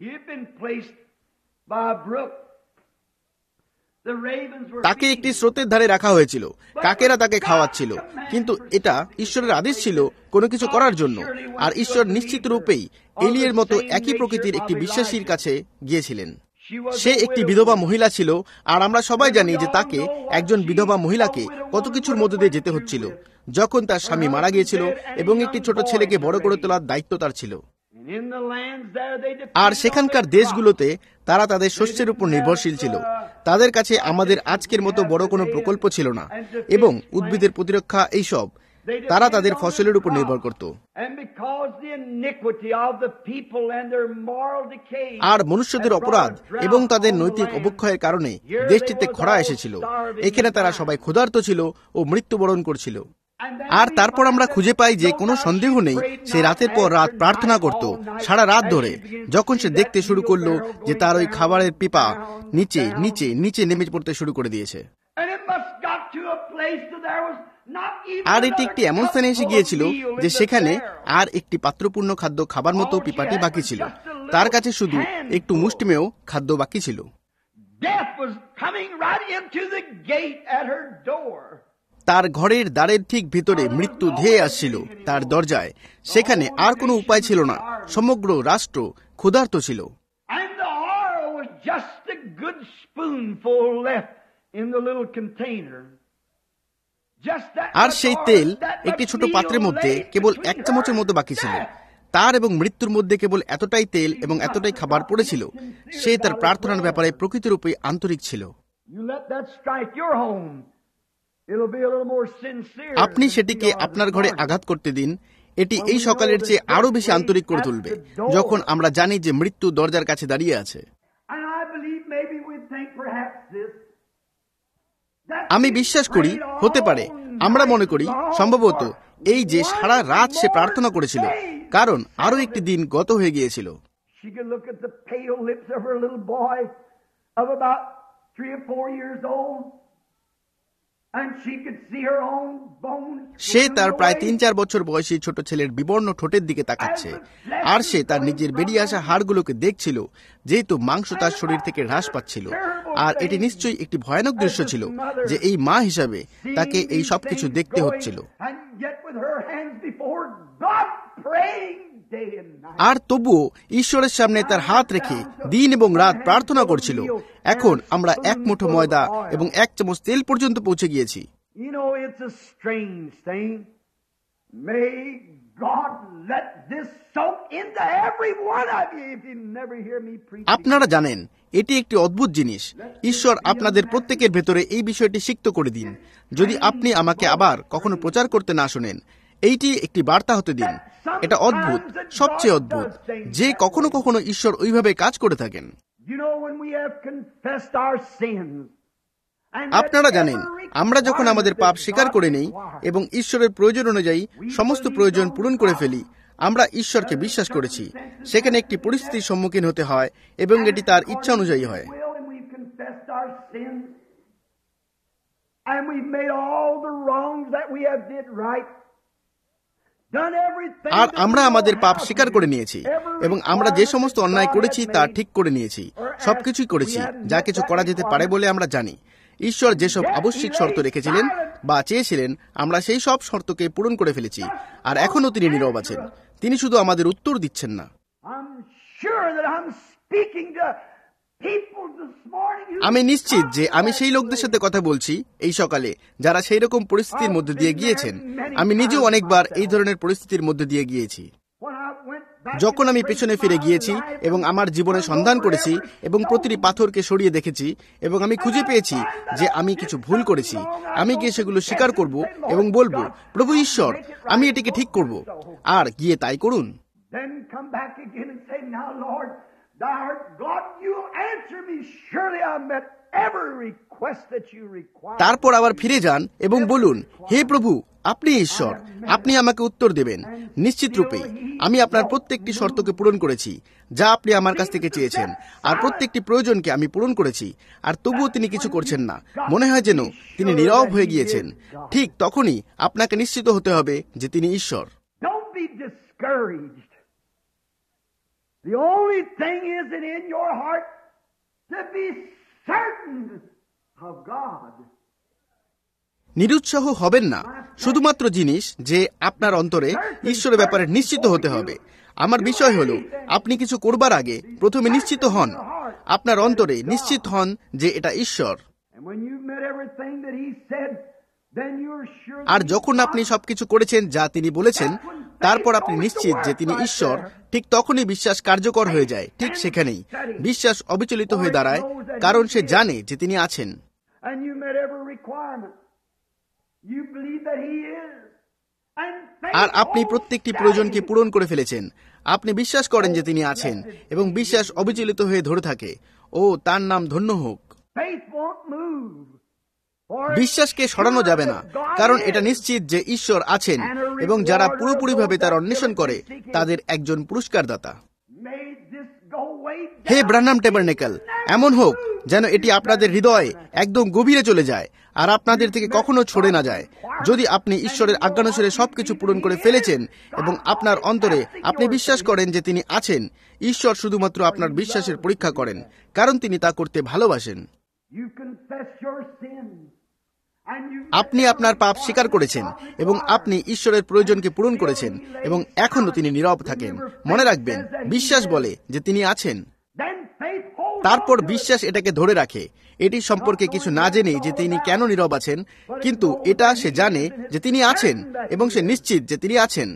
[SPEAKER 2] তাকে একটি স্রোতের ধারে রাখা হয়েছিল, কাকেরা তাকে খাওয়াচ্ছিল, কিন্তু এটা ঈশ্বরের আদেশ ছিল কোনো কিছু করার জন্য। আর ঈশ্বর নিশ্চিত রূপেই এলিয়ের মতো একই প্রকৃতির একটি বিশ্বাসীর কাছে গিয়েছিলেন। সে একটি বিধবা মহিলা ছিল, আর আমরা সবাই জানি যে তাকে, একজন বিধবা মহিলাকে, কত কিছুর মধ্যে দিয়ে যেতে হচ্ছিল যখন তার স্বামী মারা গিয়েছিল এবং একটি ছোট ছেলেকে বড় করে তোলার দায়িত্ব তার ছিল। আর সেখানকার দেশগুলোতে তারা তাদের শস্যের উপর নির্ভরশীল ছিল। তাদের কাছে আমাদের আজকের মতো বড় কোনো প্রকল্প ছিল না, এবং উদ্ভিদের প্রতিরক্ষা এইসব তারা তাদের ফসলের উপর নির্ভর করত। আর মনুষ্যদের অপরাধ এবং তাদের নৈতিক অবক্ষয়ের কারণে দেশটিতে খরা এসেছিল। এখানে তারা সবাই ক্ষুধার্ত ছিল ও মৃত্যুবরণ করছিল। আর তারপর আমরা খুঁজে পাই যে কোনো সন্দেহ নেই, সে রাতের পর রাত প্রার্থনা করত সারা রাত ধরে। যখন সে দেখতে শুরু করলো যে তার ওই খাবারের পিপা নিচে নিচে নিচে নেমে পড়তে শুরু করে দিয়েছে, আর এটি একটি এমন স্থানে এসে গিয়েছিল যে সেখানে আর একটি পাত্রপূর্ণ খাদ্য খাবার মতো পিপাটি বাকি ছিল। তার কাছে শুধু একটু মুষ্টিমেয় খাদ্য বাকি ছিল। তার ঘরের দ্বারের ঠিক ভিতরে মৃত্যু ধেয়ে আসছিল তার দরজায়। সেখানে আর কোনো উপায় ছিল না, সমগ্র রাষ্ট্র ক্ষুধার্ত ছিল। আর সেই তেল একটি ছোট পাত্রের মধ্যে কেবল এক চামচের মতো বাকি ছিল। তার এবং মৃত্যুর মধ্যে কেবল এতটাই তেল এবং এতটাই খাবার পড়েছিল। সে তার প্রার্থনার ব্যাপারে প্রকৃতিরূপে আন্তরিক ছিল। আপনি সেটিকে আপনার ঘরে আঘাত করতে দিন, এটি এই সকালের চেয়ে আরো বেশি আন্তরিক করে তুলবে যখন আমরা জানি যে মৃত্যু দরজার কাছে দাঁড়িয়ে আছে। আমি বিশ্বাস করি, হতে পারে আমরা মনে করি সম্ভবত এই যে সারা রাত সে প্রার্থনা করেছিল, কারণ আরো একটি দিন গত হয়ে গিয়েছিল। সে তার প্রায় তিন চার বছর বয়সী ছোট ছেলের বিবর্ণ ঠোঁটের দিকে তাকাচ্ছে, আর সে তার নিজের বেরিয়ে আসা হাড়গুলোকে দেখছিল, যেহেতু মাংস তার শরীর থেকে হ্রাস পাচ্ছিল। আর এটি নিশ্চয়ই একটি ভয়ানক দৃশ্য ছিল যে এই মা হিসাবে তাকে এই সবকিছু দেখতে হচ্ছিল। আর তবুও ঈশ্বরের সামনে তার হাত রেখে দিন এবং রাত প্রার্থনা করছিল। এখন আমরা এক মুঠো ময়দা এবং এক চামচ তেল পর্যন্ত পৌঁছে গিয়েছি। আপনারা জানেন, এটি একটি অদ্ভুত জিনিস। ঈশ্বর আপনাদের প্রত্যেকের ভেতরে এই বিষয়টি সিক্ত করে দিন। যদি আপনি আমাকে আবার কখনো প্রচার করতে না শোনেন, এইটি একটি বার্তা হতে দিন। এটা অদ্ভুত, সবচেয়ে অদ্ভুত যে কখনো কখনো ঈশ্বর ওইভাবে কাজ করে থাকেন। আপনারা জানেন, আমরা যখন আমাদের পাপ স্বীকার করে নেই এবং ঈশ্বরের প্রয়োজন অনুযায়ী সমস্ত প্রয়োজন পূরণ করে ফেলি, আমরা ঈশ্বরকে বিশ্বাস করেছি। সেখানে একটি পরিস্থিতির সম্মুখীন হতে হয় এবং এটি তার ইচ্ছা অনুযায়ী হয়। আর আমরা আমাদের পাপ স্বীকার করে নিয়েছি এবং আমরা যে সমস্ত অন্যায় করেছি তা ঠিক করে নিয়েছি। সবকিছুই করেছি যা কিছু করা যেতে পারে বলে আমরা জানি। ঈশ্বর যেসব আবশ্যিক শর্ত রেখেছিলেন বা চেয়েছিলেন, আমরা সেই সব শর্তকে পূরণ করে ফেলেছি। আর এখনো তিনি নীরব আছেন, তিনি শুধু আমাদের উত্তর দিচ্ছেন না। আমি নিশ্চিত যে আমি সেই লোকদের সাথে কথা বলছি এই সকালে যারা সেই রকম পরিস্থিতির মধ্যে দিয়ে গিয়েছেন। আমি নিজেও অনেকবার এই ধরনের পরিস্থিতির মধ্যে দিয়ে গিয়েছি। যখন আমি পেছনে ফিরে গিয়েছি এবং আমার জীবনে সন্ধান করেছি এবং প্রতিটি পাথরকে সরিয়ে দেখেছি এবং আমি খুঁজে পেয়েছি যে আমি কিছু ভুল করেছি, আমি গিয়ে সেগুলো স্বীকার করব এবং বলবো, প্রভু ঈশ্বর, আমি এটিকে ঠিক করব। আর গিয়ে তাই করুন। তারপর আবার ফিরে যান এবং বলুন, হে প্রভু, আপনি ঈশ্বর, আপনি আমাকে উত্তর দেবেন নিশ্চিত রূপেই। আমি আপনার প্রত্যেকটি শর্তকে পূরণ করেছি যা আপনি আমার কাছ থেকে চেয়েছেন, আর প্রত্যেকটি প্রয়োজনকে আমি পূরণ করেছি, আর তবুও তিনি কিছু করছেন না। মনে হয় যেন তিনি নীরব হয়ে গিয়েছেন। ঠিক তখনই আপনাকে নিশ্চিত হতে হবে যে তিনি ঈশ্বর।
[SPEAKER 1] The only thing is that in your heart to be certain of God.
[SPEAKER 2] নিরুৎসাহ হবেন না। শুধুমাত্র জিনিস যে আপনার অন্তরে ঈশ্বরের ব্যাপারে নিশ্চিত হতে হবে। আমার বিষয় হলো, আপনি কিছু করবার আগে প্রথমে নিশ্চিত হন, আপনার অন্তরে নিশ্চিত হন যে এটা ঈশ্বর। আর যখন আপনি সবকিছু করেছেন যা তিনি বলেছেন, তারপর আপনি নিশ্চিত যে তিনি ঈশ্বর, ঠিক তখনই বিশ্বাস কার্যকর হয়ে যায়। ঠিক সেখানেই বিশ্বাস অবিচলিত হয়ে দাঁড়ায়, কারণ সে জানে যে তিনি আছেন। আর আপনি প্রত্যেকটি প্রয়োজনকে পূরণ করে ফেলেছেন। আপনি বিশ্বাস করেন যে তিনি আছেন এবং বিশ্বাস অবিচলিত হয়ে ধরে থাকে। ও, তার নাম ধন্য হোক। বিশ্বাসকে সরানো যাবে না, কারণ এটা নিশ্চিত যে ঈশ্বর আছেন এবং যারা পুরোপুরিভাবে তার অন্বেষণ করে তাদের একজন পুরস্কারদাতা। হে ব্রানহাম ট্যাবারনেকেল, এমন হোক যেন এটি আপনাদের হৃদয়ে একদম গভীরে চলে যায় আর আপনাদের থেকে কখনো ছড়ে না যায়। যদি আপনি ঈশ্বরের আজ্ঞানুসারে সবকিছু পূরণ করে ফেলেছেন এবং আপনার অন্তরে আপনি বিশ্বাস করেন যে তিনি আছেন, ঈশ্বর শুধুমাত্র আপনার বিশ্বাসের পরীক্ষা করেন, কারণ তিনি তা করতে ভালোবাসেন। আপনি আপনার পাপ স্বীকার করেছেন এবং আপনি ঈশ্বরের প্রয়োজনকে পূরণ করেছেন এবং এখনো তিনি নীরব থাকেন। মনে রাখবেন, বিশ্বাস বলে যে তিনি আছেন। তারপর বিশ্বাস এটাকে ধরে রাখে, এটি সম্পর্কে কিছু না জেনে যে তিনি কেন নীরব আছেন, কিন্তু এটা সে জানে যে তিনি আছেন এবং সে নিশ্চিত যে তিনি আছেন।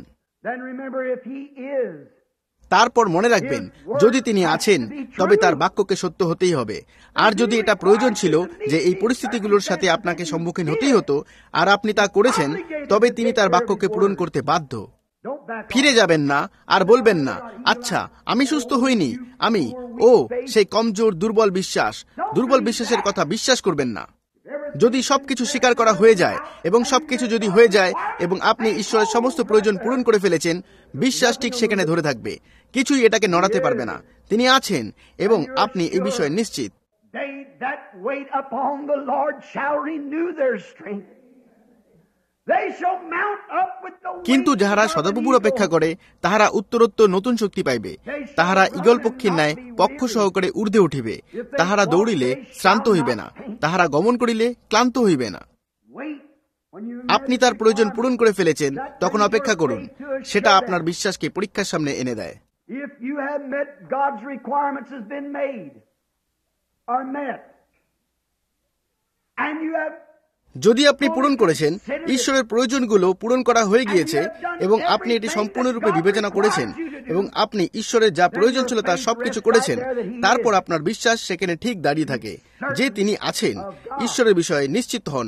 [SPEAKER 2] তারপর মনে রাখবেন, যদি তিনি আছেন তবে তার বাক্যকে সত্য হতেই হবে। আর যদি এটা প্রয়োজন ছিল যে এই পরিস্থিতিগুলোর সাথে আপনাকে সম্মুখীন হতেই হতো আর আপনি তা করেছেন, তবে তিনি তার বাক্যকে পূরণ করতে বাধ্য। ফিরে যাবেন না আর বলবেন না, আচ্ছা আমি সুস্থ হইনি, আমি ও সেই কমজোর দুর্বল বিশ্বাস। দুর্বল বিশ্বাসের কথা বিশ্বাস করবেন না। যদি সবকিছু স্বীকার করা হয়ে যায় এবং সবকিছু যদি হয়ে যায় এবং আপনি ঈশ্বরের সমস্ত প্রয়োজন পূরণ করে ফেলেছেন, বিশ্বাস ঠিক সেখানে ধরে থাকবে, কিছুই এটাকে নড়াতে পারবে না। তিনি আছেন এবং আপনি এই বিষয়ে নিশ্চিত। কিন্তু যাহারা সদাপ্রভুর অপেক্ষা করে তাহারা উত্তরোত্তর নতুন শক্তি পাইবে, তাহারা ঈগল পক্ষীর ন্যায় পক্ষ সহকারে ঊর্ধ্বে উঠিবে, তাহারা দৌড়িলে শ্রান্ত হইবে না, তাহারা গমন করিলে ক্লান্ত হইবে না। আপনি তার প্রয়োজন পূরণ করে ফেলেছেন, তখন অপেক্ষা করুন। সেটা আপনার বিশ্বাসকে পরীক্ষার সামনে এনে দেয়। যদি আপনি পূরণ করেছেন, ঈশ্বরের প্রয়োজনগুলো পূরণ করা হয়ে গিয়েছে এবং আপনি এটি সম্পূর্ণরূপে বিবেচনা করেছেন এবং আপনি ঈশ্বরের যা প্রয়োজন ছিল তার সবকিছু করেছেন, তারপর আপনার বিশ্বাস সেখানে ঠিক দাঁড়িয়ে থাকে যে তিনি আছেন। ঈশ্বরের বিষয়ে নিশ্চিত হন।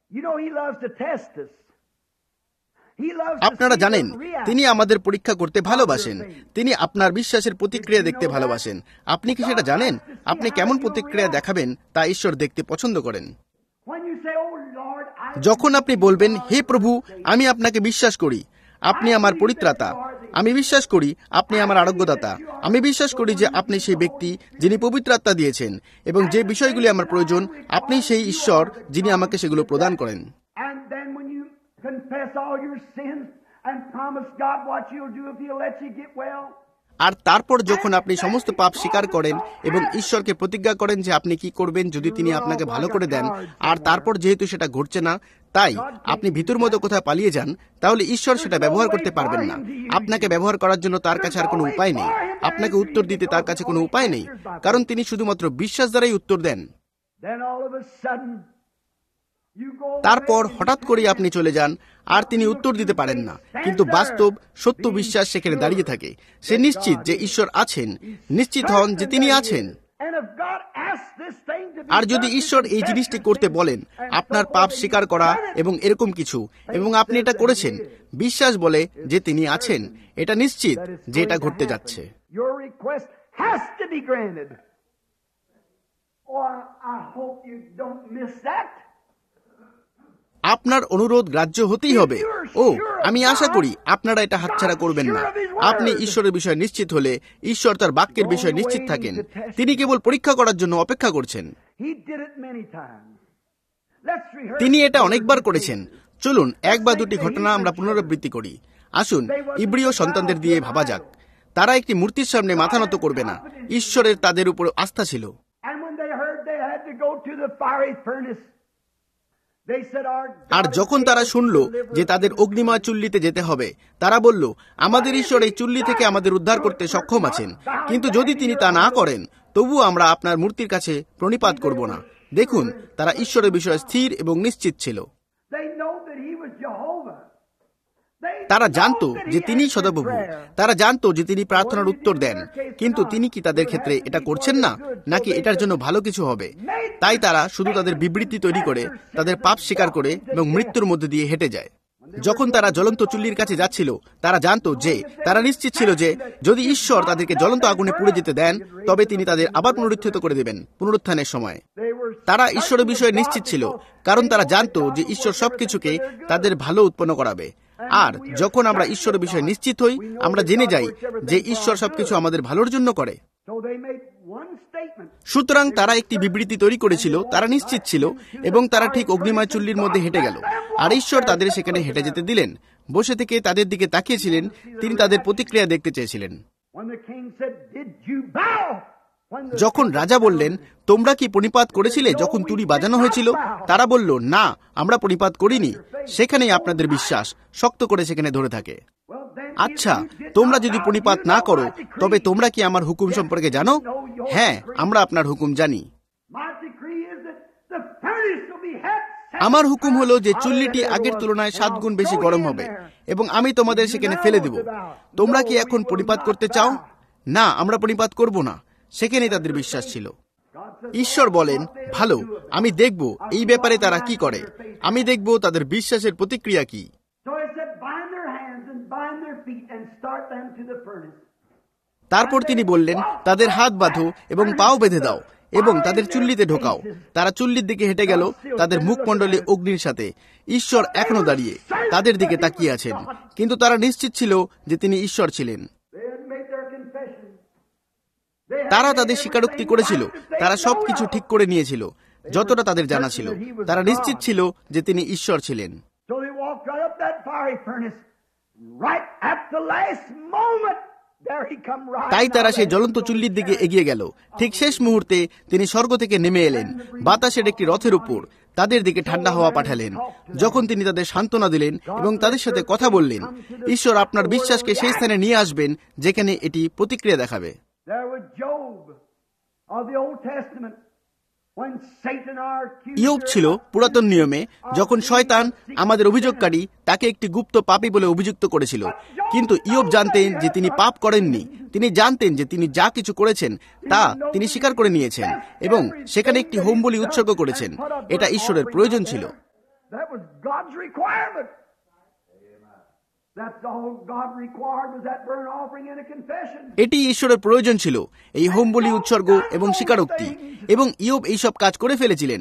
[SPEAKER 2] আপনারা জানেন, তিনি আমাদের পরীক্ষা করতে ভালোবাসেন। তিনি আপনার বিশ্বাসের প্রতিক্রিয়া দেখতে ভালোবাসেন। আপনি কি সেটা জানেন? আপনি কেমন প্রতিক্রিয়া দেখাবেন তা ঈশ্বর দেখতে পছন্দ করেন। যখন আপনি বলবেন, হে প্রভু, আমি আপনাকে বিশ্বাস করি, আপনি আমার পরিত্রাতা, আমি বিশ্বাস করি আপনি আমার আরোগ্যদাতা, আমি বিশ্বাস করি যে আপনি সেই ব্যক্তি যিনি পবিত্র আত্মা দিয়েছেন এবং যে বিষয়গুলি আমার প্রয়োজন, আপনি সেই ঈশ্বর যিনি আমাকে সেগুলো প্রদান করেন। আর তারপর যখন আপনি সমস্ত পাপ স্বীকার করেন এবং ঈশ্বরকে প্রতিজ্ঞা করেন যে আপনি কি করবেন যদি তিনি আপনাকে ভালো করে দেন, আর তারপর যেহেতু সেটা ঘটছে না, তাই আপনি ভিতর মতো কোথাও পালিয়ে যান, তাহলে ঈশ্বর সেটা ব্যবহার করতে পারবেন না। আপনাকে ব্যবহার করার জন্য তার কাছে আর কোনো উপায় নেই। আপনাকে উত্তর দিতে তার কাছে কোনো উপায় নেই, কারণ তিনি শুধুমাত্র বিশ্বাস দ্বারাই উত্তর দেন। তারপর হঠাৎ করেই আপনি চলে যান আর তিনি উত্তর দিতে পারেন না, কিন্তু বাস্তব সত্য বিশ্বাস সেখানে দাঁড়িয়ে থাকে। সে নিশ্চিত যে ঈশ্বর আছেন, নিশ্চিত হন যে তিনি আছেন। আর যদি ঈশ্বর এই জিনিসটি করতে বলেন, আপনার পাপ স্বীকার করা এবং এরকম কিছু, এবং আপনি এটা করেছেন, বিশ্বাস বলে যে তিনি আছেন, এটা নিশ্চিত যে এটা ঘটতে যাচ্ছে। আপনার অনুরোধ গ্রাহ্য হতেই হবে। ও, আমি আশা করি আপনারা এটা হাতছাড়া করবেন না। আপনি ঈশ্বরের বিষয়ে নিশ্চিত হলে, ঈশ্বর তার বাক্যের বিষয়ে নিশ্চিত থাকেন, তিনি কেবল পরীক্ষা করার জন্য অপেক্ষা করছেন। তিনি এটা অনেকবার করেছেন। চলুন এক বা দুটি ঘটনা আমরা পুনরাবৃত্তি করি। আসুন ইব্রিয় সন্তানদের দিয়ে ভাবা যাক। তারা একটি মূর্তির সামনে মাথা নত করবে না। ঈশ্বরের তাদের উপর আস্থা ছিল। আর যখন তারা শুনল যে তাদের অগ্নিময় চুল্লিতে যেতে হবে, তারা বলল, আমাদের ঈশ্বর এই চুল্লি থেকে আমাদের উদ্ধার করতে সক্ষম আছেন, কিন্তু যদি তিনি তা না করেন, তবু আমরা আপনার মূর্তির কাছে প্রণিপাত করব না। দেখুন, তারা ঈশ্বরের বিষয়ে স্থির এবং নিশ্চিত ছিল। তারা জানত যে তিনি সদাপ্রভু, তারা জানত যে তিনি প্রার্থনার উত্তর দেন, কিন্তু তিনি কি তাদের ক্ষেত্রে এটা করছেন না, নাকি এটার জন্য ভালো কিছু হবে? তাই তারা শুধু তাদের বিবৃতি তৈরি করে, তাদের পাপ স্বীকার করে এবং মৃত্যুর মধ্যে দিয়ে হেঁটে যায়। যখন তারা জ্বলন্ত চুল্লির কাছে যাচ্ছিল, তারা জানত যে, তারা নিশ্চিত ছিল যে যদি ঈশ্বর তাদেরকে জ্বলন্ত আগুনে পুড়ে যেতে দেন, তবে তিনি তাদের আবার পুনরুত্থিত করে দেবেন পুনরুত্থানের সময়। তারা ঈশ্বরের বিষয়ে নিশ্চিত ছিল, কারণ তারা জানত যে ঈশ্বর সবকিছুকে তাদের ভালো উৎপন্ন করাবে। আর যখন আমরা ঈশ্বরের বিষয়ে নিশ্চিত হই, আমরা জেনে যাই যে ঈশ্বর সবকিছু আমাদের ভালোর জন্য করে। সুতরাং তারা একটি বিবৃতি তৈরি করেছিল, তারা নিশ্চিত ছিল, এবং তারা ঠিক অগ্নিময় চুল্লির মধ্যে হেঁটে গেল। আর ঈশ্বর তাদের সেখানে হেঁটে যেতে দিলেন। বসে থেকে তাদের দিকে তাকিয়েছিলেন, তিনি তাদের প্রতিক্রিয়া দেখতে চেয়েছিলেন। যখন রাজা বললেন, তোমরা কি প্রণিপাত করেছিলে যখন তুড়ি বাজানো হয়েছিল? তারা বলল, না, আমরা প্রণিপাত করিনি। সেখানেই আপনাদের বিশ্বাস শক্ত করে সেখানে ধরে থাকে। আচ্ছা, তোমরা যদি প্রণিপাত না করো, তবে তোমরা কি আমার হুকুম সম্পর্কে জানো? হ্যাঁ, আমরা আপনার হুকুম জানি। আমার হুকুম হলো যে চুল্লিটি আগের তুলনায় সাত গুণ বেশি গরম হবে, এবং আমি তোমাদের সেখানে ফেলে দেব। তোমরা কি এখন প্রণিপাত করতে চাও? না, আমরা প্রণিপাত করব না। সেখানেই তাদের বিশ্বাস ছিল। ঈশ্বর বলেন, ভালো, আমি দেখব এই ব্যাপারে তারা কি করে। আমি দেখব তাদের বিশ্বাসের প্রতিক্রিয়া কি। তারপর তিনি বললেন, তাদের হাত বাঁধো এবং পাও বেঁধে দাও এবং তাদের চুল্লিতে ঢোকাও। তারা চুল্লির দিকে হেঁটে গেল, তাদের মুখমণ্ডলে অগ্নির সাথে। ঈশ্বর এখনো দাঁড়িয়ে তাদের দিকে তাকিয়ে আছেন, কিন্তু তারা নিশ্চিত ছিল যে তিনি ঈশ্বর ছিলেন। তারা তাদের স্বীকারোক্তি করেছিল, তারা সবকিছু ঠিক করে নিয়েছিল যতটা তাদের জানা ছিল। তারা নিশ্চিত ছিল যে তিনি ঈশ্বর ছিলেন। তাই তারা সেই জ্বলন্ত চুল্লির দিকে এগিয়ে গেল। ঠিক শেষ মুহূর্তে তিনি স্বর্গ থেকে নেমে এলেন, বাতাসের একটি রথের উপর তাদের দিকে ঠান্ডা হাওয়া পাঠালেন। যখন তিনি তাদের সান্ত্বনা দিলেন এবং তাদের সাথে কথা বললেন, ঈশ্বর আপনার বিশ্বাসকে সেই স্থানে নিয়ে আসবেন যেখানে এটি প্রতিক্রিয়া দেখাবে। ইয়োব ছিল পুরাতন নিয়মে, যখন শয়তান আমাদের অভিযোগকারী তাকে একটি গুপ্ত পাপী বলে অভিযুক্ত করেছিল। কিন্তু ইয়োব জানতেন যে তিনি পাপ করেননি। তিনি জানতেন যে তিনি যা কিছু করেছেন তা তিনি স্বীকার করে নিয়েছেন এবং সেখানে একটি হোম বলি উৎসর্গ করেছেন। এটা ঈশ্বরের প্রয়োজন ছিল। এটি ঈশ্বরের প্রয়োজন ছিল, এই হোম বলি উৎসর্গ এবং স্বীকারোক্তি, এবং ইয়োব এইসব কাজ করে ফেলেছিলেন।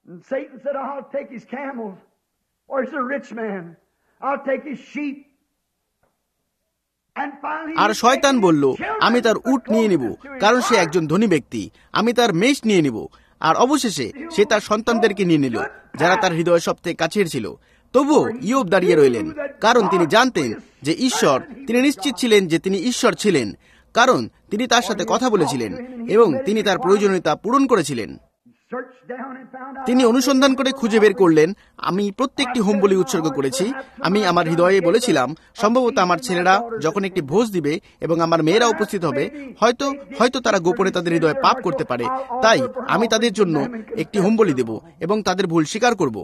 [SPEAKER 2] আর শয়তান বলল, আমি তার উট নিয়ে নিব, কারণ সে একজন ধনী ব্যক্তি। আমি তার মেষ নিয়ে নিব। আর অবশেষে সে তার সন্তানদেরকে নিয়ে নিল, যারা তার হৃদয় সবথেকে কাছের ছিল। তবুও ইয়োব দাঁড়িয়ে রইলেন, কারণ তিনি জানতেন যে ঈশ্বর, তিনি নিশ্চিত ছিলেন যে তিনি ঈশ্বর ছিলেন, কারণ তিনি তার সাথে কথা বলেছিলেন এবং তিনি তার প্রয়োজনীয়তা পূরণ করেছিলেন। তিনি অনুসন্ধান করে খুঁজে বের করলেন, আমি প্রত্যেকটি হোম বলি উৎসর্গ করেছি। আমি আমার হৃদয়ে বলেছিলাম, সম্ভবত আমার ছেলেরা যখন একটি ভোজ দিবে এবং আমার মেয়েরা উপস্থিত হবে, হয়তো হয়তো তারা গোপনে তাদের হৃদয়ে পাপ করতে পারে, তাই আমি তাদের জন্য একটি হোম বলি দেব এবং তাদের ভুল স্বীকার করব।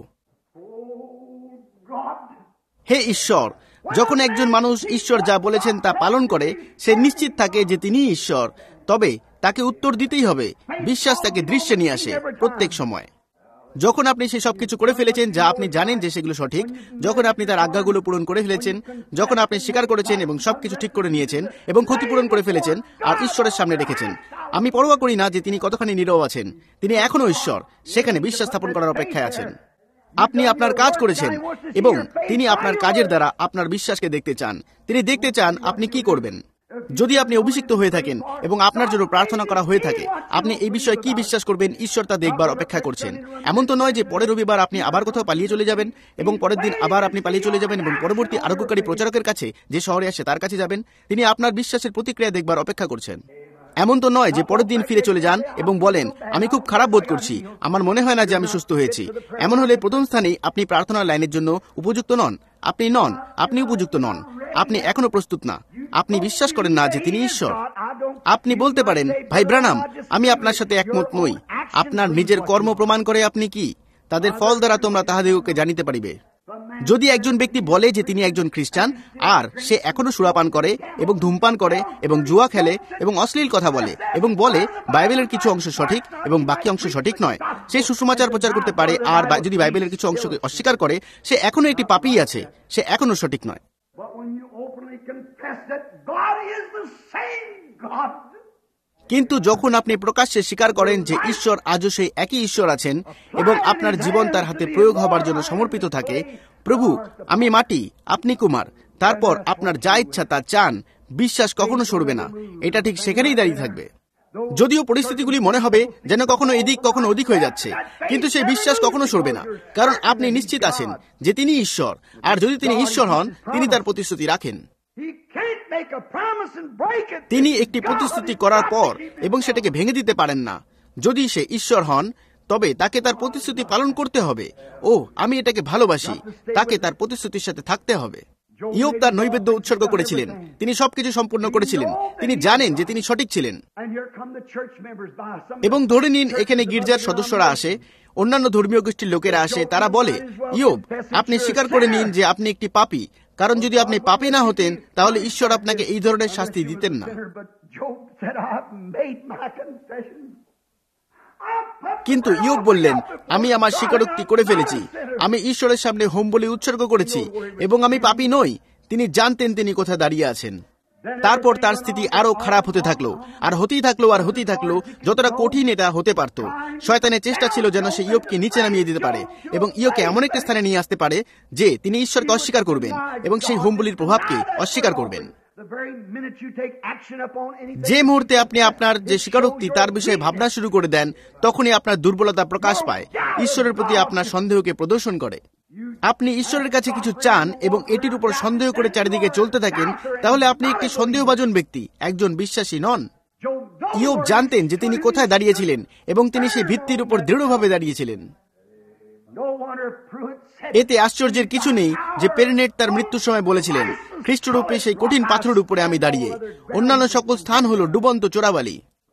[SPEAKER 2] হে ঈশ্বর, যখন একজন মানুষ ঈশ্বর যা বলেছেন তা পালন করে, সে নিশ্চিত থাকে যে তিনি ঈশ্বর, তবে তাকে উত্তর দিতেই হবে। বিশ্বাস তাকে দৃশ্যে নিয়ে আসে প্রত্যেক সময়। যখন আপনি সে সব কিছু করে ফেলেছেন যা আপনি জানেন যে সেগুলো সঠিক, যখন আপনি তার আজ্ঞাগুলো পূরণ করে ফেলেছেন, যখন আপনি স্বীকার করেছেন এবং সবকিছু ঠিক করে নিয়েছেন এবং ক্ষতিপূরণ করে ফেলেছেন আর ঈশ্বরের সামনে রেখেছেন, আমি পরোয়া করি না যে তিনি কতখানি নীরব আছেন, তিনি এখনো ঈশ্বর, সেখানে বিশ্বাস স্থাপন করার অপেক্ষায় আছেন। আপনি আপনার কাজ করেছেন এবং তিনি আপনার কাজের দ্বারা আপনার বিশ্বাসকে দেখতে চান। তিনি দেখতে চান আপনি কি করবেন। যদি আপনি অভিষিক্ত হয়ে থাকেন এবং আপনার জন্য প্রার্থনা করা হয়ে থাকে, আপনি এই বিষয়ে কি বিশ্বাস করবেন ঈশ্বর তা দেখবার অপেক্ষা করছেন। এমন তো নয় যে পরের রবিবার আপনি আবার কোথাও পালিয়ে চলে যাবেন এবং পরের দিন আবার আপনি পালিয়ে চলে যাবেন এবং পরবর্তী আরোগ্যকারী প্রচারকের কাছে যে শহরে আসে তার কাছে যাবেন। তিনি আপনার বিশ্বাসের প্রতিক্রিয়া দেখবার অপেক্ষা করছেন। এমন তো নয় যে পরের দিন ফিরে চলে যান এবং বলেন, আমি খুব খারাপ বোধ করছি, আমার মনে হয় না যে আমি সুস্থ হয়েছি। এমন হলে প্রথম স্থানেই আপনি প্রার্থনার লাইনের জন্য উপযুক্ত নন। আপনি নন, আপনি উপযুক্ত নন, আপনি এখনো প্রস্তুত না। আপনি বিশ্বাস করেন না যে তিনি ঈশ্বর। আপনি বলতে পারেন, ভাই ব্রানাম, আমি আপনার সাথে একমত নই। আপনার নিজের কর্ম প্রমাণ করে আপনি কি, তাদের ফল দ্বারা তোমরা তাহাদিগকে জানিতে পারিবে। যদি একজন ব্যক্তি বলে যে তিনি একজন খ্রিস্টান আর সে এখনো সুরাপান করে এবং ধূমপান করে এবং জুয়া খেলে এবং অশ্লীল কথা বলে এবং বলে বাইবেলের কিছু অংশ সঠিক এবং বাকি অংশ সঠিক নয়, সে সুসমাচার প্রচার করতে পারে, আর যদি বাইবেলের কিছু অংশকে অস্বীকার করে, সে এখনো একটি পাপী আছে, সে এখনো সঠিক নয়। কিন্তু যখন আপনি প্রকাশ্যে স্বীকার করেন যে ঈশ্বর আজও সেই একই ঈশ্বর আছেন এবং আপনার জীবন তার হাতে প্রয়োগ হবার জন্য সমর্পিত থাকে, প্রভু আমি মাটি, আপনি কুমার, তারপর আপনার যা ইচ্ছা তা চান, বিশ্বাস কখনো সরবে না, এটা ঠিক সেখানেই দাঁড়িয়ে থাকবে। যদিও পরিস্থিতিগুলি মনে হবে যেন কখনো এদিক কখনো ওদিক হয়ে যাচ্ছে, কিন্তু সেই বিশ্বাস কখনো সরবে না, কারণ আপনি নিশ্চিত আছেন যে তিনি ঈশ্বর, আর যদি তিনি ঈশ্বর হন, তিনি তার প্রতিশ্রুতি রাখেন। তিনি একটি প্রতিশ্রুতি করার পর এবং সেটাকে ভেঙে দিতে পারেন না। যদি সে ঈশ্বর হন, তবে তাকে তার প্রতিশ্রুতি পালন করতে হবে। ও আমি এটাকে ভালোবাসি, তাকে তার প্রতিশ্রুতির সাথে থাকতে হবে। ইয়োব তার নৈবেদ্য উৎসর্গ করেছিলেন, তিনি সবকিছু সম্পূর্ণ করেছিলেন, তিনি জানেন যে তিনি সঠিক ছিলেন। এবং ধরে নিন এখানে গির্জার সদস্যরা আসে, অন্যান্য ধর্মীয় গোষ্ঠীর লোকেরা আসে, তারা বলে, ইয়োব আপনি স্বীকার করে নিন যে আপনি একটি পাপী, কারণ যদি আপনি পাপী না হতেন তাহলে ঈশ্বর আপনাকে এই ধরনের শাস্তি দিতেন না। কিন্তু ইয়োব বললেন, আমি আমার স্বীকারোক্তি করে ফেলেছি, আমি ঈশ্বরের সামনে হোম বলি উৎসর্গ করেছি এবং আমি পাপী নই। তিনি জানতেন তিনি কোথায় দাঁড়িয়ে আছেন। তারপর তার স্থিতি আরো খারাপ হতে থাকলো, আর হতেই থাকলো আর হতেই থাকলো, যতটা কঠিন এটা হতে পারত। শয়তানের চেষ্টা ছিল যেন সে ইয়োবকে নিচে নামিয়ে দিতে পারে এবং ইয়োবকে এমন একটা স্থানে নিয়ে আসতে পারে যে তিনি ঈশ্বরকে অস্বীকার করবেন এবং সেই হোম বলির প্রভাবকে অস্বীকার করবেন। যে মুহূর্তে আপনি আপনার যে স্বীকারোক্তি তার বিষয়ে ভাবনা শুরু করে দেন, তখনই আপনার দুর্বলতা প্রকাশ পায়, ঈশ্বরের প্রতি আপনার সন্দেহকে প্রদর্শন করে। আপনি ঈশ্বরের কাছে কিছু চান এবং এটির উপর সন্দেহ করে চারিদিকে চলতে থাকেন, তাহলে আপনি একটি সন্দেহভাজন ব্যক্তি, একজন বিশ্বাসী নন। ইয়োব জানতেন যে তিনি কোথায় দাঁড়িয়েছিলেন এবং তিনি সেই ভিত্তির উপর দৃঢ়ভাবে দাঁড়িয়েছিলেন। এতে আশ্চর্যের কিছু নেই যে পেরেনেট তার মৃত্যুর সময় বলেছিলেন, খ্রিস্টরূপে সেই কঠিন পাথরের উপরে আমি দাঁড়িয়ে, অন্যান্য সকল স্থান হল ডুবন্ত চোরাবালি।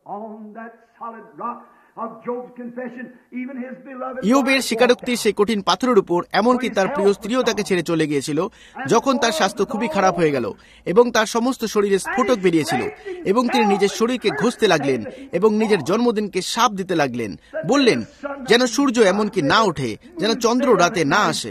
[SPEAKER 2] ইয়োবের স্বীকারোক্তির সেই কঠিন পাথরের উপর এমনকি তার প্রিয় স্ত্রীও তাকে ছেড়ে চলে গিয়েছিল যখন তার স্বাস্থ্য খুবই খারাপ হয়ে গেল এবং তার সমস্ত শরীরে স্ফোটক বেরিয়েছিল এবং তিনি নিজের শরীরকে ঘষতে লাগলেন এবং নিজের জন্মদিনকে শাপ দিতে লাগলেন, বললেন যেন সূর্য এমনকি না ওঠে, যেন চন্দ্র রাতে না আসে।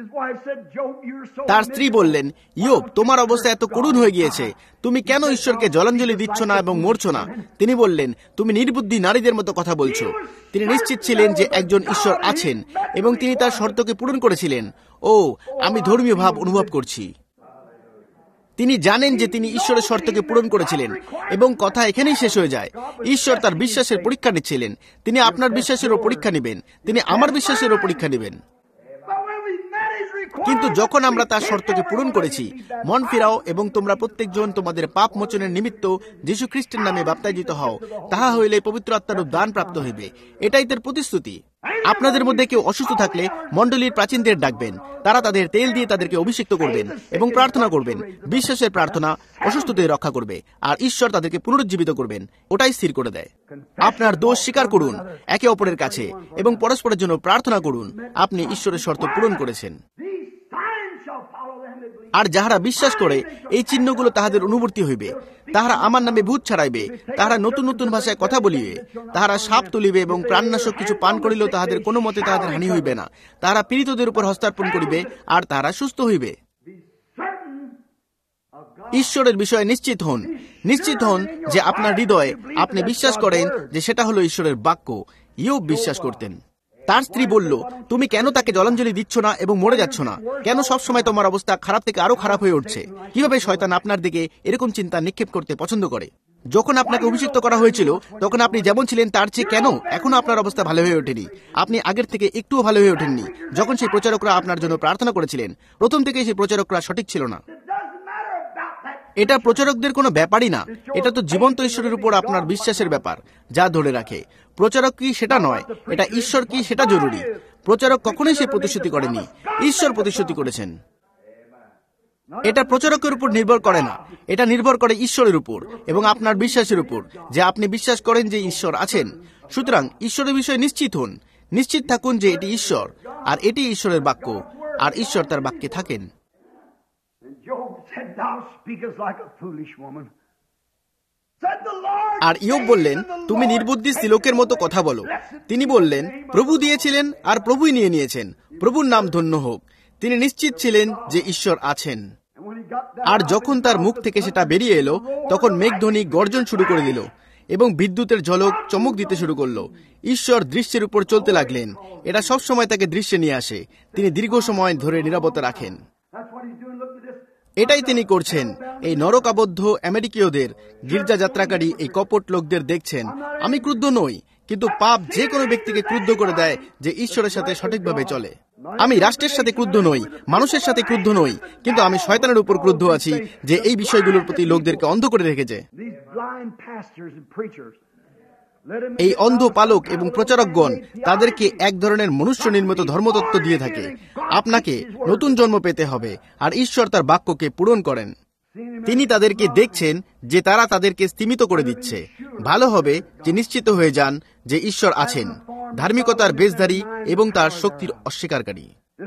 [SPEAKER 2] তার স্ত্রী বললেন, ইয়োব তোমার অবস্থা এত করুণ হয়ে গিয়েছে, তুমি কেন ঈশ্বরকে জলাঞ্জলি দিচ্ছ না এবং মরছ না? তিনি বললেন, তুমি নির্বুদ্ধি নারীদের মতো কথা বলছো। তিনি নিশ্চিত ছিলেন যে একজন ঈশ্বর আছেন এবং তিনি তার শর্তকে পূরণ করেছিলেন। ও আমি ধর্মীয় ভাব অনুভব করছি। তিনি জানেন যে তিনি ঈশ্বরের শর্তকে পূরণ করেছিলেন এবং কথা এখানেই শেষ হয়ে যায়। ঈশ্বর তার বিশ্বাসের পরীক্ষা নিচ্ছিলেন। তিনি আপনার বিশ্বাসেরও পরীক্ষা নেবেন, তিনি আমার বিশ্বাসেরও পরীক্ষা নেবেন। কিন্তু যখন আমরা তার শর্তকে পূরণ করেছি, মন ফিরাও এবং তোমরা প্রত্যেকজন তোমাদের পাপ মোচনের নিমিত্ত যীশু খ্রিস্টের নামে বাপ্তাইজিত হও, তাহা হইলে পবিত্র আত্মার দান প্রাপ্ত হইবে। এটাই তার প্রতিশ্রুতি। আপনাদের মধ্যে কেউ অসুস্থ থাকলে মণ্ডলীর প্রাচীনদের ডাকবেন, তারা তাদের তেল দিয়ে তাদেরকে অভিষিক্ত করবেন এবং প্রার্থনা করবেন। বিশ্বাসের প্রার্থনা অসুস্থদের রক্ষা করবে, আর ঈশ্বর তাদেরকে পুনরুজ্জীবিত করবেন। ওটাই স্থির করে দেয়। আপনার দোষ স্বীকার করুন একে অপরের কাছে এবং পরস্পরের জন্য প্রার্থনা করুন। আপনি ঈশ্বরের শর্ত পূরণ করেছেন। আর যাহারা বিশ্বাস করে এই চিহ্নগুলো তাহাদের অনুবর্তী হইবে। তাহারা আমার নামে ভূত ছাড়াইবে, তাহারা নতুন নতুন ভাষায় কথা বলিবে, তাহারা সাপ তুলিবে এবং প্রাণনাশক কিছু পান করিলেও তাহাদের কোনো মতে তাহাদের হানি হইবে না। তাহারা পীড়িতদের উপর হস্তার্পণ করিবে, আর তাহারা সুস্থ হইবে। ঈশ্বরের বিষয়ে নিশ্চিত হন। নিশ্চিত হন যে আপনার হৃদয়ে আপনি বিশ্বাস করেন যে সেটা হলো ঈশ্বরের বাক্য। ইয়োব বিশ্বাস করতেন। তার স্ত্রী বলল, তুমি কেন তাকে জলাঞ্জলি দিচ্ছ না এবং মরে যাচ্ছ না? কেন সবসময় তোমার অবস্থা খারাপ থেকে আরো খারাপ হয়ে উঠছে? কিভাবে শয়তান আপনার দিকে এরকম চিন্তা নিক্ষেপ করতে পছন্দ করে? যখন আপনাকে অভিষিক্ত করা হয়েছিল তখন আপনি যেমন ছিলেন তার চেয়ে কেন এখনো আপনার অবস্থা ভালো হয়ে ওঠেনি? আপনি আগের থেকে একটুও ভালো হয়ে ওঠেননি। যখন সেই প্রচারকরা আপনার জন্য প্রার্থনা করেছিলেন, প্রথম থেকেই সেই প্রচারকরা সঠিক ছিল না। এটা প্রচারকদের কোনো ব্যাপারই না। এটা তো জীবন্ত ঈশ্বরের উপর আপনার বিশ্বাসের ব্যাপার, যা ধরে রাখে। প্রচারক কি সেটা নয়, এটা ঈশ্বর কি সেটা জরুরি। প্রচারক কখনোই সে প্রতিশ্রুতি করেনি, ঈশ্বর প্রতিশ্রুতি করেছেন। এটা প্রচারকের উপর নির্ভর করে না, এটা নির্ভর করে ঈশ্বরের উপর এবং আপনার বিশ্বাসের উপর, যে আপনি বিশ্বাস করেন যে ঈশ্বর আছেন। সুতরাং ঈশ্বরের বিষয়ে নিশ্চিত হন। নিশ্চিত থাকুন যে এটি ঈশ্বর, আর এটি ঈশ্বরের বাক্য, আর ঈশ্বর তার বাক্যে থাকেন। আর ইয়োব বললেন, তুমি নির্বুদ্ধি স্ত্রীলোকের মতো কথা বলো। তিনি বললেন, প্রভু দিয়েছিলেন আর প্রভুই নিয়ে নিয়েছেন। প্রভুর নাম ধন্য হোক। তিনি নিশ্চিত ছিলেন যে ঈশ্বর আছেন। আর যখন তার মুখ থেকে সেটা বেরিয়ে এলো, তখন মেঘধ্বনি গর্জন শুরু করে দিল এবং বিদ্যুতের ঝলক চমক দিতে শুরু করলো। ঈশ্বর দৃশ্যের উপর চলতে লাগলেন। এটা সব সময় তাকে দৃশ্যে নিয়ে আসে। তিনি দীর্ঘ সময় ধরে নীরবতা রাখেন। এটাই তিনি করছেন। এই নরকাবদ্ধ আমেরিকীয়দের, গির্জা যাত্রাকারী এই কপট লোকদের দেখছেন। আমি ক্রুদ্ধ নই, কিন্তু পাপ যে কোনো ব্যক্তিকে ক্রুদ্ধ করে দেয় যে ঈশ্বরের সাথে সঠিকভাবে চলে। আমি রাষ্ট্রের সাথে ক্রুদ্ধ নই, মানুষের সাথে ক্রুদ্ধ নই, কিন্তু আমি শয়তানের উপর ক্রুদ্ধ আছি যে এই বিষয়গুলোর প্রতি লোকদেরকে অন্ধ করে রেখেছে। এই অন্ধ পালক এবং প্রচারকগণ তাদেরকে এক ধরনের মনুষ্য নির্মিত ধর্মতত্ত্ব দিয়ে থাকে। আপনাকে নতুন জন্ম পেতে হবে, আর ঈশ্বর তার বাক্যকে পূরণ করেন। তিনি তাদেরকে দেখছেন যে তারা তাদেরকে স্তীমিত করে দিচ্ছে। ভালো হবে যে নিশ্চিত হয়ে যান যে ঈশ্বর আছেন, ধার্মিকতার বেশধারী এবং তার শক্তির অস্বীকারী।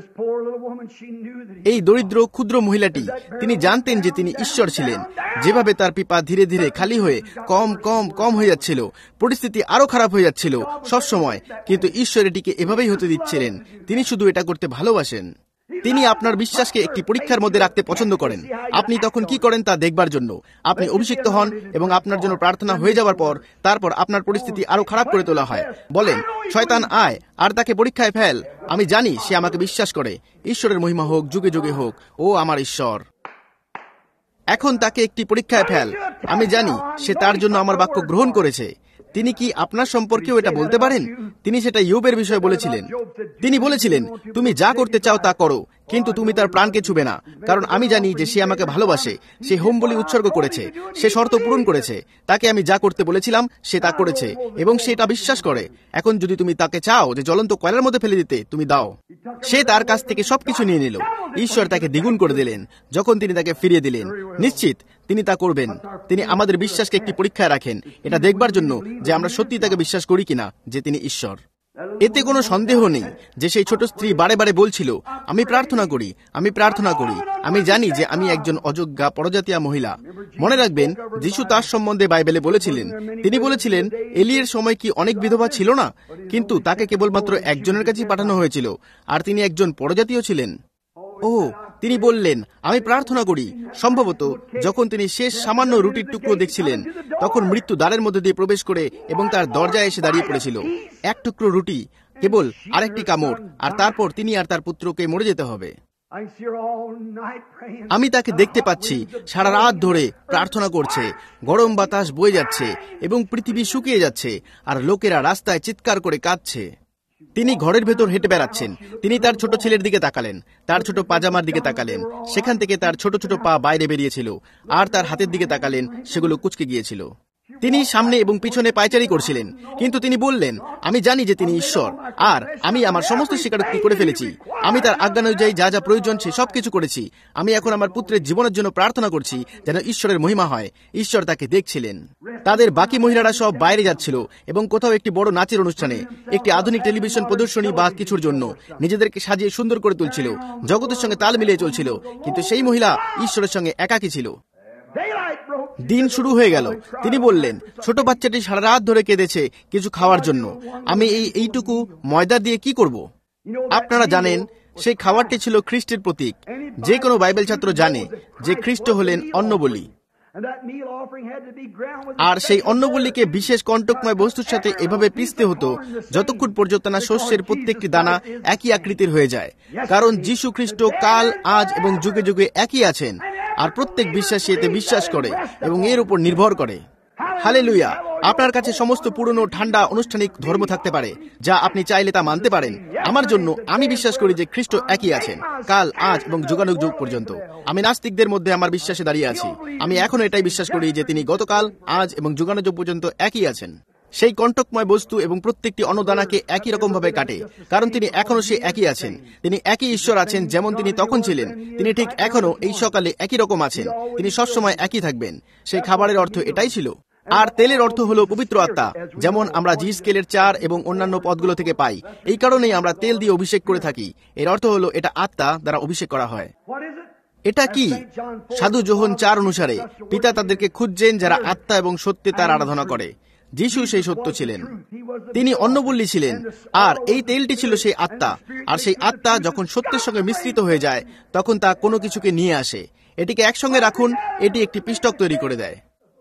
[SPEAKER 2] এই দরিদ্র ক্ষুদ্র মহিলাটি, তিনি জানতেন যে তিনি ঈশ্বর ছিলেন। যেভাবে তার পিপা ধীরে ধীরে খালি হয়ে কম কম কম হয়ে যাচ্ছিল, পরিস্থিতি আরো খারাপ হয়ে যাচ্ছিল সব সময়, কিন্তু ঈশ্বর এটিকে এভাবেই হতে দিচ্ছিলেন। তিনি শুধু এটা করতে ভালোবাসেন। তিনি আপনার বিশ্বাসকে একটি পরীক্ষার মধ্যে রাখতে পছন্দ করেন। আপনি তখন কি করেন তা দেখবার জন্য। আপনি অভিষিক্ত হন এবং আপনার জন্য প্রার্থনা হয়ে যাওয়ার পর তারপর আপনার পরিস্থিতি আরো খারাপ করে তোলা হয়। বলেন, শয়তান আয় আর তাকে পরীক্ষায় ফেল। আমি জানি সে আমাকে বিশ্বাস করে। ঈশ্বরের মহিমা হোক, যুগে যুগে হোক। ও আমার ঈশ্বর, এখন তাকে একটি পরীক্ষায় ফেল। আমি জানি সে তার জন্য আমার বাক্য গ্রহণ করেছে। তিনি কি আপনার সম্পর্কেও এটা বলতে পারেন? তিনি সেটা ইয়োবের বিষয়ে বলেছিলেন। তিনি বলেছিলেন, তুমি যা করতে চাও তা করো, কিন্তু তুমি তার প্রাণকে ছুবে না, কারণ আমি জানি যে সে আমাকে ভালোবাসে। সে হোম বলি উৎসর্গ করেছে, সে শর্ত পূরণ করেছে। তাকে আমি যা করতে বলেছিলাম সে তা করেছে এবং সে এটা বিশ্বাস করে। এখন যদি তুমি তাকে চাও যে জ্বলন্ত কয়লার মধ্যে ফেলে দিতে, তুমি দাও। সে তার কাছ থেকে সবকিছু নিয়ে নিল। ঈশ্বর তাকে দ্বিগুণ করে দিলেন যখন তিনি তাকে ফিরিয়ে দিলেন। নিশ্চিত তিনি তা করবেন। তিনি আমাদের বিশ্বাসকে একটি পরীক্ষায় রাখেন, এটা দেখবার জন্য যে আমরা সত্যি তাকে বিশ্বাস করি কিনা যে তিনি ঈশ্বর। এতে কোনো সন্দেহ নেই যে সেই ছোট স্ত্রী বারে বারে বলছিল, আমি প্রার্থনা করি, আমি প্রার্থনা করি। আমি জানি যে আমি একজন অযোগ্যা পরজাতীয় মহিলা। মনে রাখবেন, যিশু তার সম্বন্ধে বাইবেলে বলেছিলেন। তিনি বলেছিলেন, এলিয়ের সময় কি অনেক বিধবা ছিল না? কিন্তু তাকে কেবলমাত্র একজনের কাছে পাঠানো হয়েছিল, আর তিনি একজন পরজাতীয় ছিলেন। ও, তিনি বললেন, আমি প্রার্থনা করি। সম্ভবত যখন তিনি শেষ সামান্য রুটির টুকরো দেখছিলেন, তখন মৃত্যু দ্বারের মধ্যে দিয়ে প্রবেশ করে এবং তার দরজায় এসে দাঁড়িয়ে পড়েছিল। এক টুকরো রুটি, কেবল আরেকটি কামড়, আর তারপর তিনি আর তার পুত্রকে মরে যেতে হবে। আমি তাকে দেখতে পাচ্ছি সারা রাত ধরে প্রার্থনা করছে। গরম বাতাস বয়ে যাচ্ছে এবং পৃথিবী শুকিয়ে যাচ্ছে, আর লোকেরা রাস্তায় চিৎকার করে কাঁদছে। তিনি ঘরের ভেতর হেঁটে বেড়াচ্ছেন। তিনি তার ছোট ছেলের দিকে তাকালেন, তার ছোট পাজামার দিকে তাকালেন, সেখান থেকে তার ছোট ছোট পা বাইরে বেরিয়েছিল, আর তার হাতের দিকে তাকালেন, সেগুলো কুঁচকে গিয়েছিল। তিনি সামনে এবং পিছনে পায়চারি করছিলেন, কিন্তু তিনি বললেন, আমি জানি যে তিনি ঈশ্বর, আর আমি আমার সমস্ত স্বীকারোক্তি করে ফেলেছি। আমি তার আজ্ঞানুযায়ী যা যা প্রয়োজন সে সবকিছু করেছি। আমি এখন আমার পুত্রের জীবনের জন্য প্রার্থনা করছি যেন ঈশ্বরের মহিমা হয়। ঈশ্বর তাকে দেখছিলেন। তাদের বাকি মহিলারা সব বাইরে যাচ্ছিল এবং কোথাও একটি বড় নাচের অনুষ্ঠানে, একটি আধুনিক টেলিভিশন প্রদর্শনী বা কিছুর জন্য নিজেদেরকে সাজিয়ে সুন্দর করে তুলছিল, জগতের সঙ্গে তাল মিলিয়ে চলছিল, কিন্তু সেই মহিলা ঈশ্বরের সঙ্গে একাকী ছিল। দিন শুরু হয়ে গেল। তিনি বললেন, ছোট বাচ্চাটি সারা রাত ধরে কেঁদেছে কিছু খাওয়ার জন্য। আমি এই এইটুকু ময়দা দিয়ে কি করব? আপনারা জানেন, সেই খাবারটি ছিল খ্রিস্টের প্রতীক। যে কোনো বাইবেল ছাত্র জানে যে খ্রিস্ট হলেন অন্নবলি, আর সেই অন্নবলিকে বিশেষ কণ্টকময় বস্তুর সাথে এভাবে পিষতে হতো যতক্ষণ পর্যন্ত না শস্যের প্রত্যেকটি দানা একই আকৃতির হয়ে যায়। কারণ যীশু খ্রিস্ট কাল, আজ এবং যুগে যুগে একই আছেন, আর প্রত্যেক বিশ্বাসী এতে বিশ্বাস করে এবং এর উপর নির্ভর করে। হালেলুয়া! আপনার কাছে সমস্ত পুরনো ঠান্ডা আনুষ্ঠানিক ধর্ম থাকতে পারে, যা আপনি চাইলে তা মানতে পারেন। আমার জন্য আমি বিশ্বাস করি যে খ্রিস্ট একই আছেন কাল, আজ এবং যুগানুগ যুগ পর্যন্ত। আমি নাস্তিকদের মধ্যে আমার বিশ্বাসে দাঁড়িয়ে আছি। আমি এখন এটাই বিশ্বাস করি যে তিনি গতকাল, আজ এবং যুগানুগ যুগ পর্যন্ত একই আছেন। সেই কণ্টকময় বস্তু এবং প্রত্যেকটি অন্নদানাকে একই রকম ভাবে কাটে, কারণ তিনি এখনো সে একই আছেন। তিনি একই ঈশ্বর আছেন, যেমন তিনি তখন ছিলেন। তিনি ঠিক এখনো এই সকালে একই রকম আছেন। তিনি সবসময় একই থাকবেন। সেই খাবারের অর্থ এটাই ছিল। আর তেলের অর্থ হলো পবিত্র আত্মা, যেমন আমরা জি স্কেলের চার এবং অন্যান্য পদগুলো থেকে পাই। এই কারণেই আমরা তেল দিয়ে অভিষেক করে থাকি। এর অর্থ হলো এটা আত্মা দ্বারা অভিষেক করা হয়। এটা কি? সাধু যোহন চার অনুসারে পিতা তাদেরকে খুঁজছেন যারা আত্মা এবং সত্যে তার আরাধনা করে। যিশু সেই সত্য ছিলেন, তিনি অন্নবল্লী ছিলেন, আর এই তেলটি ছিল সেই আত্মা। আর সেই আত্মা যখন সত্যের সঙ্গে মিশ্রিত হয়ে যায়, তখন তা কোনো কিছুকে নিয়ে আসে। এটিকে একসঙ্গে রাখুন, এটি একটি পিষ্টক তৈরি করে দেয়।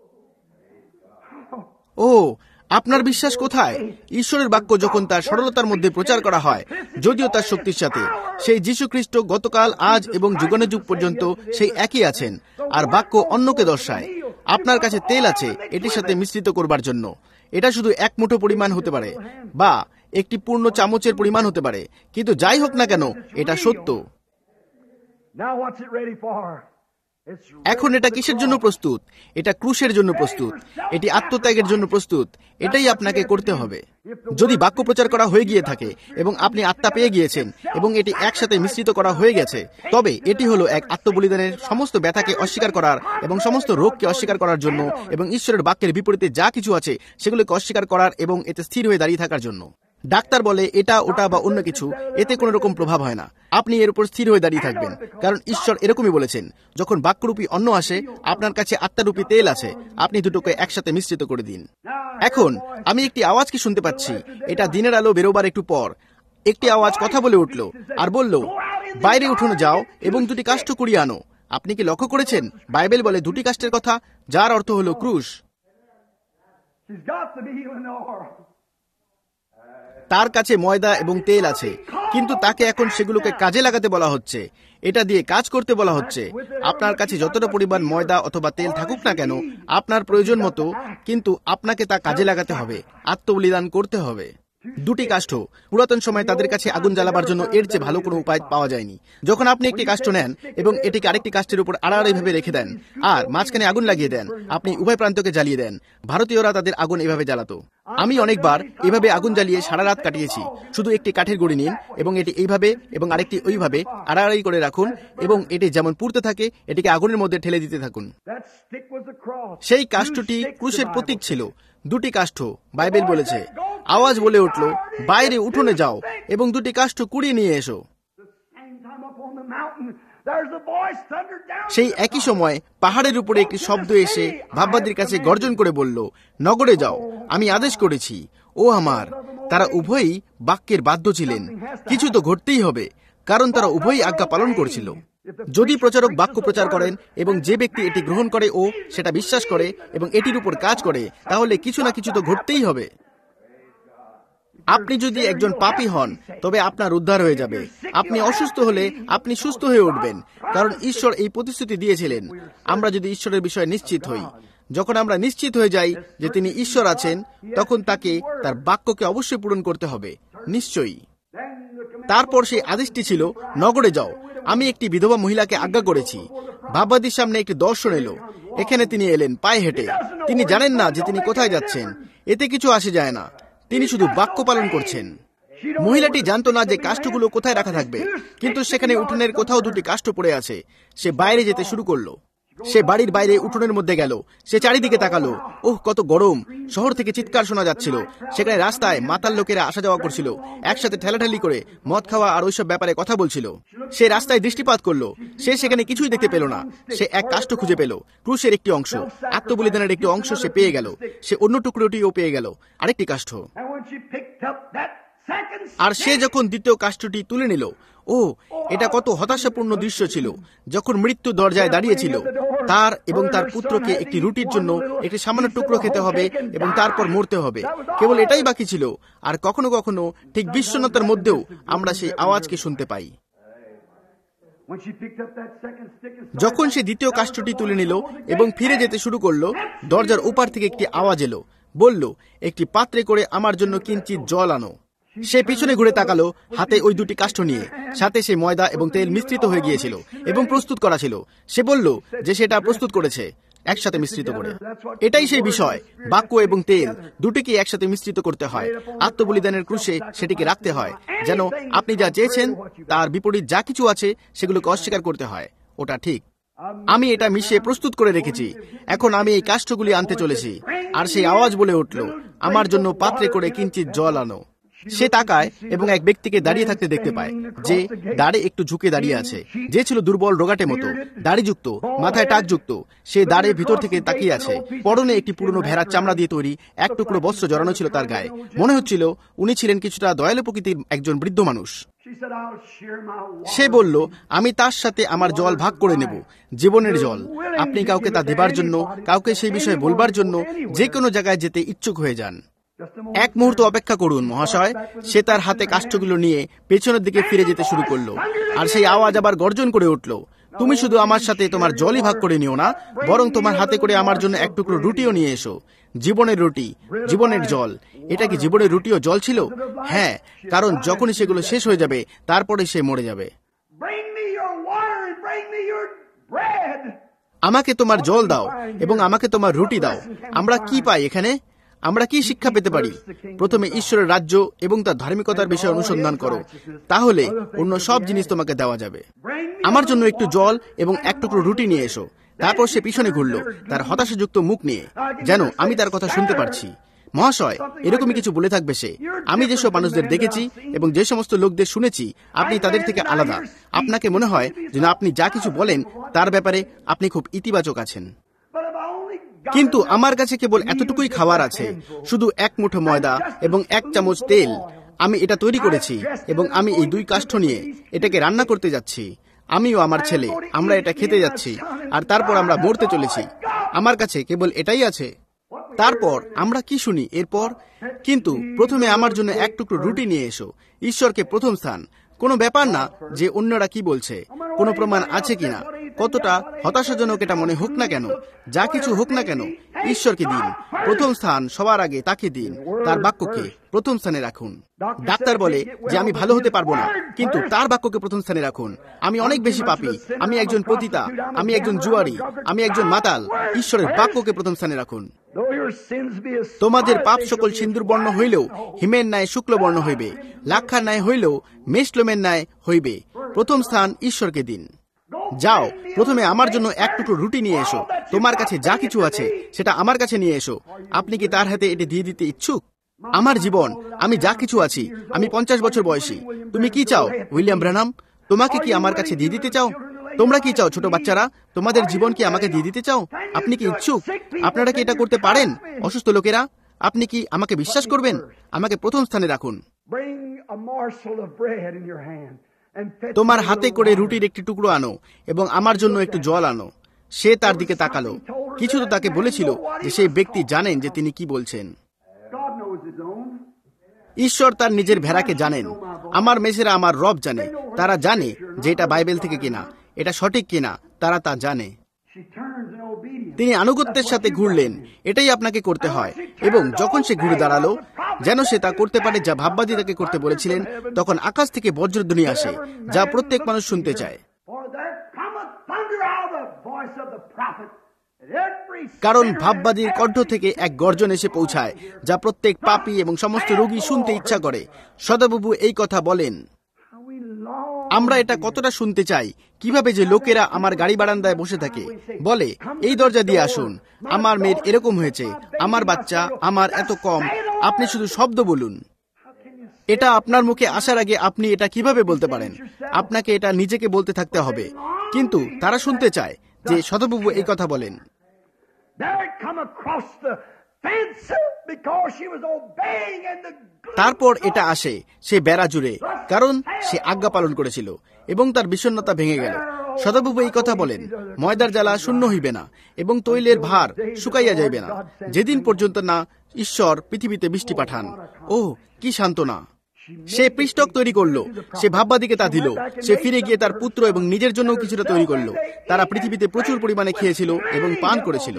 [SPEAKER 2] ও, আপনার বিশ্বাস কোথায়? ঈশ্বরের বাক্য যখন তার সরলতার মধ্যে প্রচার করা হয়, যদিও তার শক্তির সাথে, সেই যীশু খ্রিস্ট গতকাল, আজ এবং যুগানুযুগ পর্যন্ত সেই একই আছেন। আর বাক্য অন্যকে দর্শায়। আপনার কাছে তেল আছে এটির সাথে মিশ্রিত করবার জন্য। এটা শুধু এক মুঠো পরিমাণ হতে পারে বা একটি পূর্ণ চামচের পরিমাণ হতে পারে, কিন্তু যাই হোক না কেন, এটা সত্য। এখন এটা কিসের জন্য প্রস্তুত? এটা ক্রুশের জন্য প্রস্তুত। এটি আত্মত্যাগের জন্য প্রস্তুত। এটাই আপনাকে করতে হবে। যদি বাক্য প্রচার করা হয়ে গিয়ে থাকে এবং আপনি আত্মা পেয়ে গিয়েছেন এবং এটি একসাথে মিশ্রিত করা হয়ে গেছে, তবে এটি হলো এক আত্মবলিদানের সমস্ত ব্যথাকে অস্বীকার করার এবং সমস্ত রোগকে অস্বীকার করার জন্য এবং ঈশ্বরের বাক্যের বিপরীতে যা কিছু আছে সেগুলোকে অস্বীকার করার এবং এতে স্থির হয়ে দাঁড়িয়ে থাকার জন্য। ডাক্তার বলে এটা ওটা বা অন্য কিছু, এতে কোনো রকম প্রভাব হয় না। আপনি এর উপর স্থির হয়ে দাঁড়িয়ে থাকবেন, কারণ ঈশ্বর এরকমই বলেছেন। যখন বাক্যরূপী অন্ন আসে, আপনার কাছে আত্মারূপী তেল আছে, আপনি দুটোকে একসাথে মিশ্রিত করে দিন। এখন আমি একটি আওয়াজ কি শুনতে পাচ্ছি। এটা দিনের আলো বেরোবার একটু পর একটি আওয়াজ কথা বলে উঠল আর বলল, বাইরে উঠুন যাও এবং দুটি কাষ্ঠ কুড়িয়ে আনো। আপনি কি লক্ষ্য করেছেন? বাইবেল বলে দুটি কাষ্ঠের কথা, যার অর্থ হলো ক্রুশ। তার কাছে ময়দা এবং তেল আছে, কিন্তু তাকে এখন সেগুলোকে কাজে লাগাতে বলা হচ্ছে। এটা দিয়ে কাজ করতে বলা হচ্ছে। আপনার কাছে যতটা পরিমাণ ময়দা অথবা তেল থাকুক না কেন, আপনার প্রয়োজন মতো, কিন্তু আপনাকে তা কাজে লাগাতে হবে, আত্মবলিদান করতে হবে। দুটি কাষ্ঠ, পুরাতন সময় তাদের কাছে আগুন জ্বালাবার জন্য এর চেয়ে ভালো কোনো উপায় পাওয়া যায়নি। যখন আপনি একটি কাষ্ঠ নেন এবং এটিকে আরেকটি কাষ্ঠের উপর আড়াআড়িভাবে রেখে দেন আর মাঝখানে আগুন লাগিয়ে দেন, আপনি উভয় প্রান্তকে জ্বালিয়ে দেন। ভারতীয়রা তাদের আগুন এভাবে জ্বালাতো। আমি অনেকবার এভাবে আগুন জ্বালিয়ে সারা রাত কাটিয়েছি। শুধু একটি কাঠের গুঁড়ি নিন এবং এটি এইভাবে এবং আরেকটি ওইভাবে আড়াআড়ি করে রাখুন এবং এটি যেমন পুড়তে থাকে এটিকে আগুনের মধ্যে ঠেলে দিতে থাকুন। সেই কাষ্ঠটি ক্রুশের প্রতীক ছিল। দুটি কাষ্ঠ, বাইবেল বলেছে। আওয়াজ বলে উঠল, বাইরে উঠোনে যাও এবং দুটি কাষ্ঠ কুড়িয়ে নিয়ে এসো। সেই একই সময় পাহাড়ের উপরে একটি শব্দ এসে ভাববাদীর কাছে গর্জন করে বলল, নগরে যাও, আমি আদেশ করেছি। ও আমার, তারা উভয়ই বাক্যের বাধ্য ছিলেন। কিছু তো ঘটতেই হবে, কারণ তারা উভয়ই আজ্ঞা পালন করছিল। যদি প্রচারক বাক্য প্রচার করেন এবং যে ব্যক্তি এটি গ্রহণ করে ও সেটা বিশ্বাস করে এবং এটির উপর কাজ করে, তাহলে কিছু না কিছু তো ঘটতেই হবে। আপনি যদি একজন পাপী হন, তবে আপনার উদ্ধার হয়ে যাবে। আপনি অসুস্থ হলে আপনি সুস্থ হয়ে উঠবেন, কারণ ঈশ্বর এই প্রতিশ্রুতি দিয়েছিলেন। আমরা যদি ঈশ্বরের বিষয়ে নিশ্চিত হই, যখন আমরা নিশ্চিত হয়ে যাই যে তিনি ঈশ্বর আছেন, তখন তাকে তার বাক্যকে অবশ্যই পূরণ করতে হবে। নিশ্চয়ই। তারপর সেই আদেশটি ছিল, নগরে যাও। আমি একটি বিধবা মহিলাকে আজ্ঞা করেছি। বাবাদির সামনে একটি দর্শন এলো। এখানে তিনি এলেন পায়ে হেঁটে। তিনি জানেন না যে তিনি কোথায় যাচ্ছেন। এতে কিছু আসে যায় না। তিনি শুধু বাক্য পালন করছেন। মহিলাটি জানতো না যে কাষ্ঠগুলো কোথায় রাখা থাকবে, কিন্তু সেখানে উঠোনের কোথাও দুটি কাষ্ঠ পড়ে আছে। সে বাইরে যেতে শুরু করলো। সে বাড়ির বাইরে উঠোনের মধ্যে গেল। সে চারিদিকে তাকালো। ওহ, কত গরম! শহর থেকে চিৎকার শোনা যাচ্ছিল। সেখানে রাস্তায় মাতাল লোকেরা আসা যাওয়া করছিল, একসাথে ঠেলাঠেলি করে মদ খাওয়া আর ওইসব ব্যাপারে কথা বলছিল। সে রাস্তায় দৃষ্টিপাত করলো। সে সেখানে কিছুই দেখতে পেল না। সে এক কাষ্ঠ খুঁজে পেল, ক্রুশের একটি অংশ, আত্মবলিদানের একটি অংশ সে পেয়ে গেল। সে অন্য টুকরোটিও পেয়ে গেল, আরেকটি কাষ্ঠ। আর সে যখন দ্বিতীয় কাষ্ঠটি তুলে নিল, ও, এটা কত হতাশাপূর্ণ দৃশ্য ছিল। যখন মৃত্যু দরজায় দাঁড়িয়েছিল, তার এবং তার পুত্রকে একটি রুটির জন্য একটি সামান্য টুকরো খেতে হবে এবং তারপর মরতে হবে। কেবল এটাই বাকি ছিল। আর কখনো কখনো ঠিক বিষণ্ণতার মধ্যেও আমরা সেই আওয়াজকে শুনতে পাই। যখন সে দ্বিতীয় কাষ্ঠটি তুলে নিল এবং ফিরে যেতে শুরু করলো, দরজার ওপার থেকে একটি আওয়াজ এলো, বলল, একটি পাত্রে করে আমার জন্য কিঞ্চিৎ জল আনো। সে পিছনে ঘুরে তাকালো, হাতে ওই দুটি কাষ্ঠ নিয়ে। সাথে সে ময়দা এবং তেল মিশ্রিত হয়ে গিয়েছিল এবং প্রস্তুত করা ছিল। সে বলল যে সেটা প্রস্তুত করেছে একসাথে মিশ্রিত করে। এটাই সেই বিষয়। বাক্য এবং তেল দুটিকে একসাথে মিশ্রিত করতে হয়। আত্মবলিদানের ক্রুশে সেটিকে রাখতে হয়, যেন আপনি যা চেয়েছেন তার বিপরীত যা কিছু আছে সেগুলোকে অস্বীকার করতে হয়। ওটা ঠিক। আমি এটা মিশিয়ে প্রস্তুত করে রেখেছি। এখন আমি এই কাষ্ঠগুলি আনতে চলেছি। আর সেই আওয়াজ বলে উঠল, আমার জন্য পাত্রে করে কিঞ্চিৎ জল আনো। সে তাকায় এবং এক ব্যক্তিকে দাঁড়িয়ে থাকতে দেখতে পায়, যে দাড়ি একটু ঝুঁকে দাঁড়িয়ে আছে, যে ছিল দুর্বল রোগাটে মতো, দাড়িযুক্ত, মাথায় টাকযুক্ত। সে দাঁড়িয়ে ভিতর থেকে তাকিয়ে আছে। পরনে একটি পুরনো ভেড়ার চামড়া দিয়ে তৈরি এক টুকরো বস্ত্র জড়ানো ছিল তার গায়ে। মনে হচ্ছিল উনি ছিলেন কিছুটা দয়ালু প্রকৃতির একজন বৃদ্ধ মানুষ। সে বলল, আমি তার সাথে আমার জল ভাগ করে নেব, জীবনের জল। আপনি কাউকে তা দেবার জন্য, কাউকে সেই বিষয়ে বলবার জন্য যে কোনো জায়গায় যেতে ইচ্ছুক হয়ে যান। এক মুহূর্ত অপেক্ষা করুন মহাশয়। সে তার হাতে কাষ্ঠগুলো নিয়ে পেছনের দিকে ফিরে যেতে শুরু করলো। আর সেই আওয়াজ আবার গর্জন করে উঠল, তুমি শুধু আমার সাথে তোমার জলই ভাগ করে নিও না, বরং তোমার হাতে করে আমার জন্য এক টুকরো রুটিও নিয়ে এসো। জীবনের রুটি, জীবনের জল। এটা কি জীবনের রুটি ও জল ছিল? হ্যাঁ, কারণ যখনই সেগুলো শেষ হয়ে যাবে তারপরে সে মরে যাবে। আমাকে তোমার জল দাও এবং আমাকে তোমার রুটি দাও। আমরা কি পাই এখানে? আমরা কি শিক্ষা পেতে পারি? প্রথমে ঈশ্বরের রাজ্য এবং তার ধার্মিকতার বিষয়ে অনুসন্ধান করো, তাহলে অন্য সব জিনিস তোমাকে দেওয়া যাবে। আমার জন্য একটু জল এবং এক টুকরো রুটি নিয়ে এসো। তারপর সে পিছনে ঘুরল, তার হতাশাযুক্ত মুখ নিয়ে, যেন আমি তার কথা শুনতে পারছি। মহাশয়, এরকমই কিছু বলে থাকবে সে। আমি যেসব মানুষদের দেখেছি এবং যে সমস্ত লোকদের শুনেছি, আপনি তাদের থেকে আলাদা। আপনাকে মনে হয় যেন আপনি যা কিছু বলেন তার ব্যাপারে আপনি খুব ইতিবাচক আছেন। কিন্তু আমার কাছে কেবল এতটুকুই খাবার আছে, শুধু এক মুঠো ময়দা এবং এক চামচ তেল। আমি এটা তৈরি করেছি এবং আমি এই দুই কাষ্ঠ নিয়ে এটাকে রান্না করতে যাচ্ছি। আমিও আমার ছেলে, আমরা এটা খেতে যাচ্ছি, আর তারপর আমরা মরতে চলেছি। আমার কাছে কেবল এটাই আছে। তারপর আমরা কি শুনি এরপর? কিন্তু প্রথমে আমার জন্য এক টুকরো রুটি নিয়ে এসো। ঈশ্বরকে প্রথম স্থান। কোনো ব্যাপার না যে অন্যরা কি বলছে, কোনো প্রমাণ আছে কিনা, কতটা হতাশাজনক এটা মনে হোক না কেন, যা কিছু হোক না কেন, ঈশ্বরকে দিন প্রথম স্থান। সবার আগে তাকে দিন, তার বাক্যকে প্রথম স্থানে রাখুন। ডাক্তার বলে যে আমি ভালো হতে পারবো না, কিন্তু তার বাক্যকে প্রথম স্থানে রাখুন। আমি অনেক বেশি পাপী, আমি একজন পতিতা, আমি একজন জুয়ারি, আমি একজন মাতাল। ঈশ্বরের বাক্যকে প্রথম স্থানে রাখুন। তোমাদের পাপ সকল সিন্দুর বর্ণ হইলেও হিমের ন্যায় শুক্লবর্ণ হইবে, লাক্ষার ন্যায় হইলেও মেষলোমের ন্যায় হইবে। প্রথম স্থান ঈশ্বরকে দিন। যাও, প্রথমে আমার জন্য এক টুকরো রুটি নিয়ে এসো। তোমার কাছে যা কিছু আছে সেটা আমার কাছে নিয়ে এসো। আপনি কি তার হাতে এটি দিয়ে দিতে ইচ্ছুক? আমার জীবন, আমি যা কিছু আছি, আমি পঞ্চাশ বছর বয়সী। তুমি কি চাও উইলিয়াম ব্রানাম? তোমাকে কি আমার কাছে দিয়ে দিতে চাও? তোমরা কি চাও ছোট বাচ্চারা? তোমাদের জীবন কি আমাকে দিয়ে দিতে চাও? আপনি কি ইচ্ছুক? আপনারা কি এটা করতে পারেন? অসুস্থ লোকেরা, আপনি কি আমাকে বিশ্বাস করবেন? আমাকে প্রথম স্থানে রাখুন। তোমার হাতে করে রুটির একটি টুকরো আনো এবং আমার জন্য একটু জল আনো। সে তার দিকে তাকালো। কিছু তো তাকে বলেছিল যে সেই ব্যক্তি জানেন যে তিনি কি বলছেন। ঈশ্বর তার নিজের ভেড়াকে জানেন। আমার মেসেরা আমার রব জানে। তারা জানে যে এটা বাইবেল থেকে কিনা, এটা সঠিক কিনা, তারা তা জানে। তিনি আনুগত্যের সাথে ঘুরলেন। এটাই আপনাকে করতে হয়। এবং যখন সে ঘুরে দাঁড়ালো যেন সে তা করতে পারে যা ভাববাদী তাকে করতে বলেছিলেন, তখন আকাশ থেকে বজ্রধ্বনি আসে যা প্রত্যেক মানুষ শুনতে চায়। কারণ ভাববাদীর কণ্ঠ থেকে এক গর্জন এসে পৌঁছায় যা প্রত্যেক পাপী এবং সমস্ত রোগী শুনতে ইচ্ছা করে। সদাপ্রভু এই কথা বলেন। আমরা এটা কতটা শুনতে চাই, কিভাবে যে লোকেরা আমার গাড়ি বারান্দায় বসে থাকে, বলে এই দরজা দিয়ে আসুন, আমার মেয়ের এরকম হয়েছে, আমার বাচ্চা আমার এত কম, আপনি শুধু শব্দ বলুন। এটা আপনার মুখে আসার আগে আপনি এটা কিভাবে বলতে পারেন? আপনাকে এটা নিজেকে বলতে থাকতে হবে। কিন্তু তারা শুনতে চায় যে সদাপ্রভু এই কথা বলেন। তারপর এটা আসে সে বেড়া জুড়ে, কারণ সে আজ্ঞা পালন করেছিল এবং তার বিষণ্ণতা ভেঙে গেল। সদাপ্রভু এই কথা বলেন, ময়দার জ্বালা শূন্য হইবে না এবং তৈলের ভার শুকাইয়া যাইবে না, যেদিন পর্যন্ত না ঈশ্বর পৃথিবীতে বৃষ্টি পাঠান। ও কি সান্ত্বনা! সে পৃষ্ঠক তৈরি করলো, সে ভাববাদীকে তা দিল, সে ফিরে গিয়ে তার পুত্র এবং নিজের জন্য কিছুটা তৈরি করলো। তারা পৃথিবীতে প্রচুর পরিমাণে খেয়েছিল এবং পান করেছিল।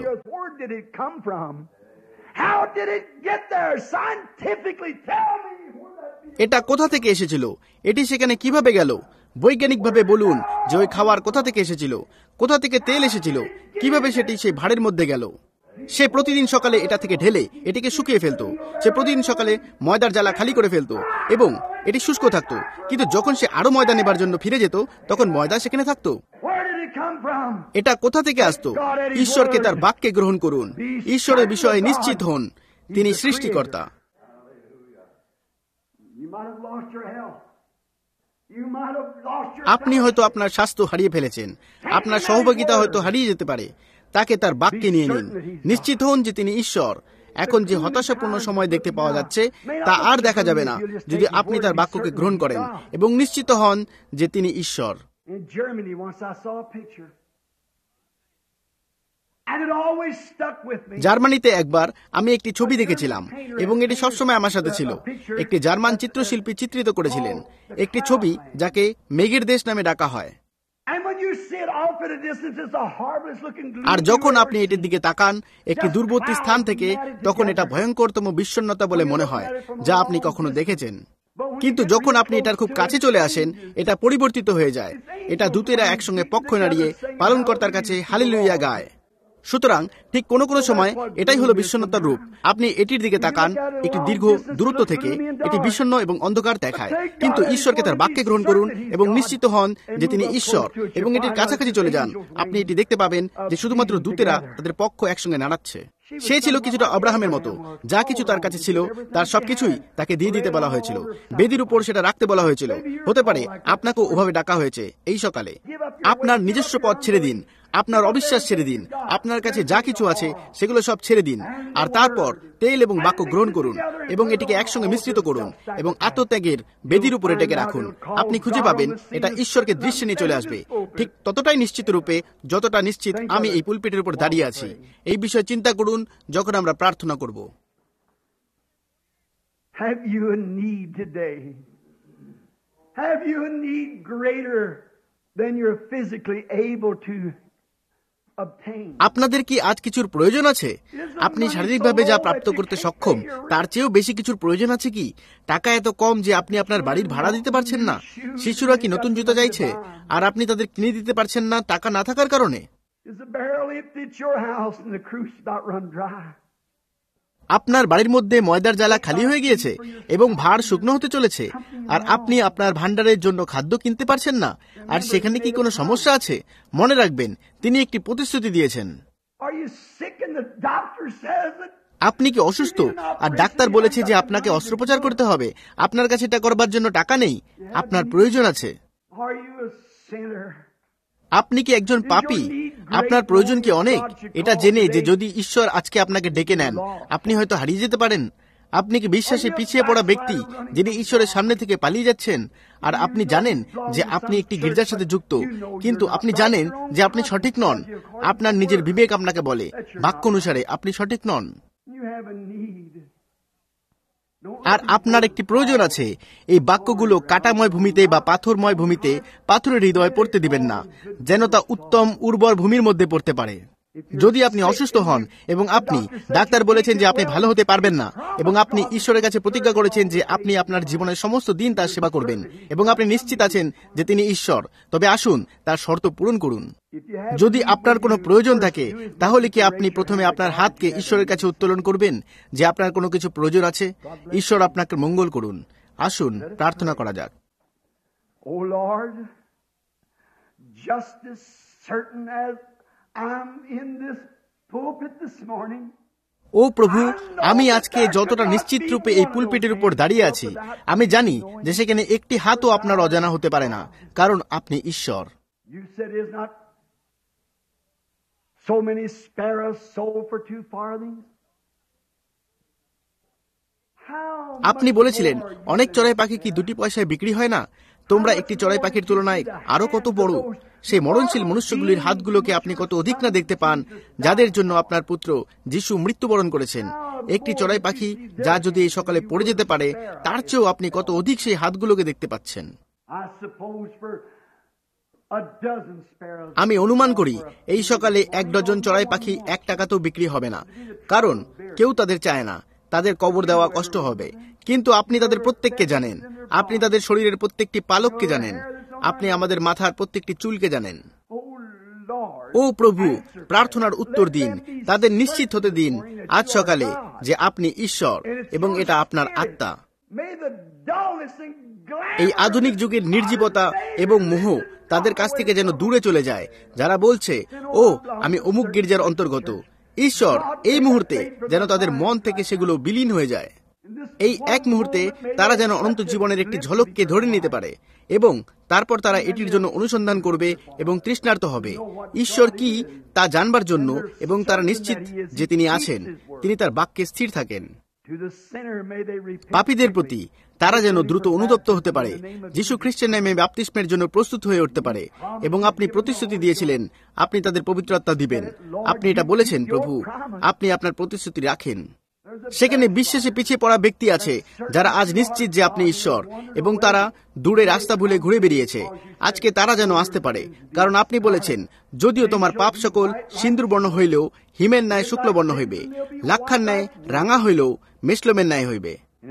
[SPEAKER 2] এটা কোথা থেকে এসেছিল? এটি সেখানে কিভাবে গেল? বৈজ্ঞানিকভাবে বলুন যে ওই খাবার কোথা থেকে এসেছিল, কোথা থেকে তেল এসেছিল, কিভাবে সেটি সেই ভাঁড়ের মধ্যে গেল। সে প্রতিদিন সকালে এটা থেকে ঢেলে এটিকে শুকিয়ে ফেলতো। সে প্রতিদিন সকালে ময়দার জ্বালা খালি করে ফেলতো এবং এটি শুষ্ক থাকতো। কিন্তু যখন সে আরো ময়দা নেবার জন্য ফিরে যেত, তখন ময়দা সেখানে থাকতো। এটা কোথা থেকে আসতো? ঈশ্বরকে তার বাক্যে গ্রহণ করুন, ঈশ্বরের বিষয়ে নিশ্চিত হন, তিনি সৃষ্টিকর্তা। আপনি হয়তো আপনার স্বাস্থ্য হারিয়ে ফেলেছেন, আপনার সহভাগিতা হয়তো হারিয়ে যেতে পারে। তাকে তার বাক্যে নিয়ে নিন, নিশ্চিত হন যে তিনি ঈশ্বর। এখন যে হতাশাপূর্ণ সময় দেখতে পাওয়া যাচ্ছে তা আর দেখা যাবে না যদি আপনি তার বাক্যকে গ্রহণ করেন এবং নিশ্চিত হন যে তিনি ঈশ্বর। জার্মানিতে একবার আমি একটি ছবি দেখেছিলাম এবং এটি সবসময় আমার সাথে ছিল। একটি জার্মান চিত্রশিল্পী চিত্রিত করেছিলেন একটি ছবি যাকে মেঘের দেশ নামে ডাকা হয়। আর যখন আপনি এটির দিকে তাকান একটি দূরবর্তী স্থান থেকে, তখন এটা ভয়ঙ্করতম বিষণ্ণতা বলে মনে হয় যা আপনি কখনো দেখেছেন। কিন্তু যখন আপনি এটার খুব কাছে চলে আসেন, এটা পরিবর্তিত হয়ে যায়। এটা দূতেরা একসঙ্গে পক্ষ নাড়িয়ে পালনকর্তার কাছে হালেলুয়া গায়। সুতরাং ঠিক কোনো কোনো সময় এটাই হলো বিষণ্ণতার রূপ। আপনি এটির দিকে তাকান একটি দীর্ঘ দূরত্ব থেকে, এটি বিষণ্ণ এবং অন্ধকার দেখায়। কিন্তু ঈশ্বরকে তার বাক্যে গ্রহণ করুন এবং নিশ্চিত হন যে তিনি ঈশ্বর এবং এটির কাছাকাছি চলে যান। আপনি এটি দেখতে পাবেন যে শুধুমাত্র দূতেরা তাদের পক্ষ একসঙ্গে নাড়াচ্ছে। সে ছিল কিছুটা আব্রাহামের মতো, যা কিছু তার কাছে ছিল তার সবকিছুই তাকে দিয়ে দিতে বলা হয়েছিল, বেদির উপর সেটা রাখতে বলা হয়েছিল। হতে পারে আপনাকেও ওভাবে ডাকা হয়েছে এই সকালে। আপনার নিজস্ব পথ ছেড়ে দিন, আপনার অবিশ্বাস ছেড়ে দিন, আপনার কাছে যা কিছু আছে সেগুলো সব ছেড়ে দিন, আর তারপর তেল এবং বাক্য গ্রহণ করুন এবং এটিকে একসঙ্গে মিশ্রিত করুন এবং আত্মত্যাগের বেদির উপর এটাকে রাখুন। আপনি খুঁজে পাবেন এটা ঈশ্বরকে দৃশ্যে নিয়ে চলে আসবে, ঠিক ততটাই নিশ্চিত রূপে যতটা নিশ্চিত আমি এই পুলপিটের উপর দাঁড়িয়ে আছি। এই বিষয়ে চিন্তা করুন যখন আমরা প্রার্থনা করব।
[SPEAKER 1] Have you a need today? Have you a need greater than you're physically able to obtain?
[SPEAKER 2] আপনাদের কি আজ কিছুর প্রয়োজন আছে? আপনি শারীরিকভাবে যা প্রাপ্ত করতে সক্ষম তার চেয়েও বেশি কিছুর প্রয়োজন আছে কি? টাকা এত কম যে আপনি আপনার বাড়ির ভাড়া দিতে পারছেন না? শিশুরা কি নতুন জুতা চাইছে আর আপনি তাদের কিনে দিতে পারছেন না টাকা না থাকার কারণে? আপনার বাড়ির মধ্যে ময়দার জ্বালা খালি হয়ে গিয়েছে এবং ভাড় শুকনো হতে চলেছে, আর আপনি আপনার ভান্ডারের জন্য খাদ্য কিনতে পারছেন না, আর সেখানে কি কোনো সমস্যা আছে? মনে রাখবেন তিনি একটি প্রতিশ্রুতি দিয়েছেন। আপনি কি অসুস্থ আর ডাক্তার বলেছে যে আপনাকে অস্ত্রোপচার করতে হবে, আপনার কাছে এটা করবার জন্য টাকা নেই, আপনার প্রয়োজন আছে? আপনি কি একজন পাপী? আপনার প্রয়োজন কি অনেক? এটা জেনে যে যদি ঈশ্বর আজকে আপনাকে ডেকে নেন আপনি হয়তো হারিয়ে যেতে পারেন। আপনি কি বিশ্বাসে পিছিয়ে পড়া ব্যক্তি যিনি ঈশ্বরের সামনে থেকে পালিয়ে যাচ্ছেন, আর আপনি জানেন যে আপনি একটি গির্জার সাথে যুক্ত, কিন্তু আপনি জানেন যে আপনি সঠিক নন? আপনার নিজের বিবেক আপনাকে বলে বাক্য অনুসারে আপনি সঠিক নন, আর আপনার একটি প্রয়োজন আছে। এই বাক্যগুলো কাটাময় ভূমিতে বা পাথরময় ভূমিতে পাথরের হৃদয় পড়তে দিবেন না, যেন তা উত্তম উর্বর ভূমির মধ্যে পড়তে পারে। যদি আপনি অসুস্থ হন এবং আপনি ডাক্তার বলেছেন যে আপনি ভালো হতে পারবেন না এবং আপনি ঈশ্বরের কাছে প্রতিজ্ঞা করেছেন যে আপনি আপনার জীবনের সমস্ত দিন তার সেবা করবেন এবং আপনি নিশ্চিত আছেন যে তিনি ঈশ্বর, তবে আসুন তার শর্ত পূরণ করুন। যদি আপনার কোনো প্রয়োজন থাকে তাহলে কি আপনি প্রথমে আপনার হাতকে ঈশ্বরের কাছে উত্তোলন করবেন যে আপনার কোনো কিছু প্রয়োজন আছে? ঈশ্বর আপনাকে মঙ্গল করুন। আসুন প্রার্থনা করা যাক।
[SPEAKER 1] Oh Lord, just as certain as I'm in this pulpit this morning,
[SPEAKER 2] ও প্রভু, আমি আজকে যতটা নিশ্চিত রূপে এই পুলপিটের উপর দাঁড়িয়ে আছি, আমি জানি যে সেখানে একটি হাতও আপনার অজানা হতে পারে না, কারণ আপনি ঈশ্বর।
[SPEAKER 1] you said is not so many sparrows sold for two farthings.
[SPEAKER 2] আপনি বলেছিলেন অনেক চড়াই পাখি কি দুটি পয়সায় বিক্রি হয় না? তোমরা একটি চড়াই পাখির তুলনায় আরো কত বড়। সেই মরণশীল মনুষ্যগুলির হাতগুলোকে আপনি কত অধিক না দেখতে পান, যাদের জন্য আপনার পুত্র যিশু মৃত্যুবরণ করেছেন। একটি চড়াই পাখি যা যদি এই সকালে পড়ে যেতে পারে, তার চেয়েও আপনি কত অধিক সেই হাতগুলোকে দেখতে পাচ্ছেন। আমি অনুমান করি এই সকালে এক ডজন চড়াই পাখি এক টাকাতেও বিক্রি হবে না, কারণ কেউ তাদের চায় না, তাদের কবর দেওয়া কষ্ট হবে। কিন্তু আপনি তাদের প্রত্যেককে জানেন, আপনি তাদের শরীরের প্রত্যেকটি পালককে জানেন, আপনি আমাদের মাথার প্রত্যেকটি চুলকে জানেন। ও প্রভু, প্রার্থনার উত্তর দিন, তাদের নিশ্চিত হতে দিন আজ সকালে যে আপনি ঈশ্বর এবং এটা আপনার আত্মা। এই আধুনিক যুগের নির্জীবতা এবং মোহ তাদের কাছ থেকে যেন দূরে চলে যায়, যারা বলছে ও আমি অমুক গির্জার অন্তর্গত। ঈশ্বর, এই মুহূর্তে যেন তাদের মন থেকে সেগুলো বিলীন হয়ে যায়। এই এক মুহূর্তে তারা যেন অনন্ত জীবনের একটি ঝলককে ধরে নিতে পারে এবং তারপর তারা এটির জন্য অনুসন্ধান করবে এবং তৃষ্ণার্ত হবে ঈশ্বর কি তা জানবার জন্য, এবং তারা নিশ্চিত যে তিনি আছেন, তিনি তার বাক্যে স্থির থাকেন। পাপীদের প্রতি তারা যেন দ্রুত অনুতপ্ত হতে পারে, যীশু খ্রিস্টের নামে বাপ্তিস্মের জন্য প্রস্তুত হয়ে উঠতে পারে। এবং আপনি প্রতিশ্রুতি দিয়েছিলেন আপনি তাদের পবিত্র আত্মা দিবেন। আপনি এটা বলেছেন প্রভু, আপনি আপনার প্রতিশ্রুতি রাখেন। সেখানে বিশ্বাসে পিছিয়ে পড়া ব্যক্তি আছে যারা আজ নিশ্চিত যে আপনি ঈশ্বর, এবং তারা দূরে রাস্তা ভুলে ঘুরে বেরিয়েছে। আজকে তারা যেন আসতে পারে, কারণ আপনি বলেছেন যদিও তোমার পাপ সকল সিন্দুর বর্ণ হইলেও হিমের ন্যায় শুক্লবর্ণ হইবে, লাক্ষার ন্যায় রাঙা হইলেও মেষলমের ন্যায় হইবে।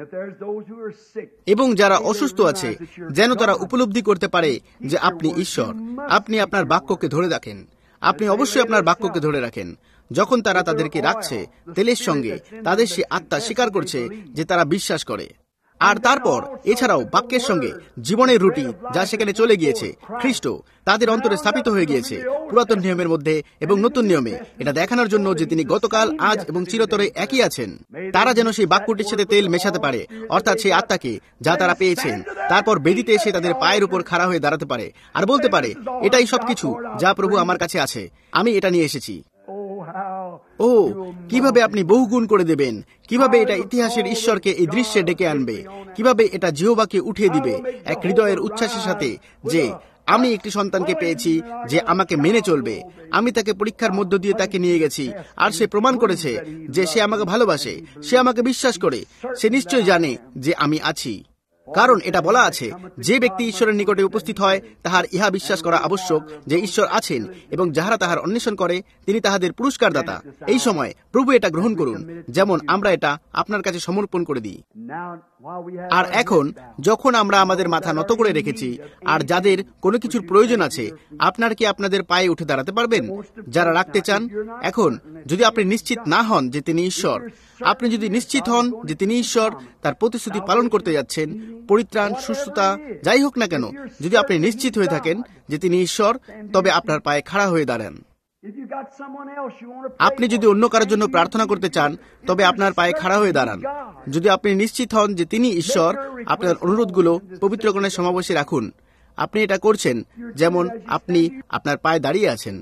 [SPEAKER 2] এবং যারা অসুস্থ আছে যেন তারা উপলব্ধি করতে পারে যে আপনি ঈশ্বর। আপনি আপনার বাক্যকে ধরে রাখেন, আপনি অবশ্যই আপনার বাক্যকে ধরে রাখেন। যখন তারা তাদেরকে রাখছে তেলের সঙ্গে, তাদের সে আত্মা স্বীকার করছে যে তারা বিশ্বাস করে। আর তারপর এছাড়াও বাক্যের সঙ্গে জীবনের রুটি যা সেখানে চলে গিয়েছে, খ্রিস্ট তাদের অন্তরে স্থাপিত হয়ে গিয়েছে পুরাতন নিয়মের মধ্যে এবং নতুন নিয়মে, এটা দেখানোর জন্য যে তিনি গতকাল, আজ এবং চিরতরে একই আছেন। তারা যেন সেই বাক্যটির সাথে তেল মেশাতে পারে, অর্থাৎ সেই আত্মাকে যা তারা পেয়েছেন। তারপর বেদিতে এসে তাদের পায়ের উপর খাড়া হয়ে দাঁড়াতে পারে আর বলতে পারে, এটাই সবকিছু যা প্রভু আমার কাছে আছে, আমি এটা নিয়ে এসেছি। ও কিভাবে আপনি বহুগুণ করে দেবেন, কিভাবে এটা ইতিহাসের ঈশ্বরকে এই দৃশ্যে ডেকে আনবে, কিভাবে এটা জিহ্বাকে উঠিয়ে দিবে এক হৃদয়ের উচ্ছ্বাসের সাথে যে আমি একটি সন্তানকে পেয়েছি যে আমাকে মেনে চলবে। আমি তাকে পরীক্ষার মধ্য দিয়ে তাকে নিয়ে গেছি আর সে প্রমাণ করেছে যে সে আমাকে ভালোবাসে, সে আমাকে বিশ্বাস করে, সে নিশ্চয় জানে যে আমি আছি। কারণ এটা বলা আছে, যে ব্যক্তি ঈশ্বরের নিকটে উপস্থিত হয় তাহার ইহা বিশ্বাস করা আবশ্যক যে ঈশ্বর আছেন এবং যাহারা তাহার অন্বেষণ করে তিনি তাহাদের পুরস্কার দাতা। এই সময় প্রভু এটা গ্রহণ করুন যেমন আমরা এটা আপনার কাছে সমর্পণ করে দিই। আর এখন যখন আমরা আমাদের মাথা নত করে রেখেছি আর যাদের কোনো কিছুর প্রয়োজন আছে, আপনার কি আপনাদের পায়ে উঠে দাঁড়াতে পারবেন যারা রাখতে চান? এখন যদি আপনি নিশ্চিত না হন যে তিনি ঈশ্বর, আপনি যদি নিশ্চিত হন যে তিনি ঈশ্বর, তার প্রতিশ্রুতি পালন করতে যাচ্ছেন, পরিত্রাণ, সুস্থতা যাই হোক না কেন, যদি আপনি নিশ্চিত হয়ে থাকেন যে তিনি ঈশ্বর, তবে আপনার পায়ে খাড়া হয়ে দাঁড়ান। আপনি যদি অন্য কারোর জন্য প্রার্থনা করতে চান তবে আপনার পায়ে খাড়া হয়ে দাঁড়ান। যদি আপনি নিশ্চিত হন যে তিনি ঈশ্বর, আপনার অনুরোধগুলো পবিত্রগণের সমাবেশে রাখুন। আপনি এটা করছেন যেমন আপনি আপনার পায়ে দাঁড়িয়ে আছেন।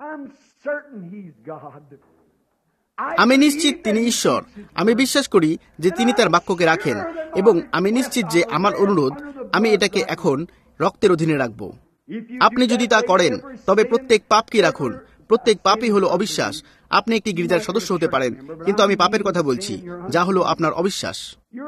[SPEAKER 2] আমি নিশ্চিত তিনি ঈশ্বর। আমি বিশ্বাস করি যে তিনি তার বাক্যকে রাখেন এবং আমি নিশ্চিত যে আমার অনুরোধ, আমি এটাকে এখন রক্তের অধীনে রাখব। আপনি যদি তা করেন তবে প্রত্যেক পাপকে রাখুন। প্রত্যেক পাপই হলো অবিশ্বাস। আপনি একটি গির্জার সদস্য হতে পারেন, কিন্তু আমি পাপের কথা বলছি, যা হলো আপনার অবিশ্বাস।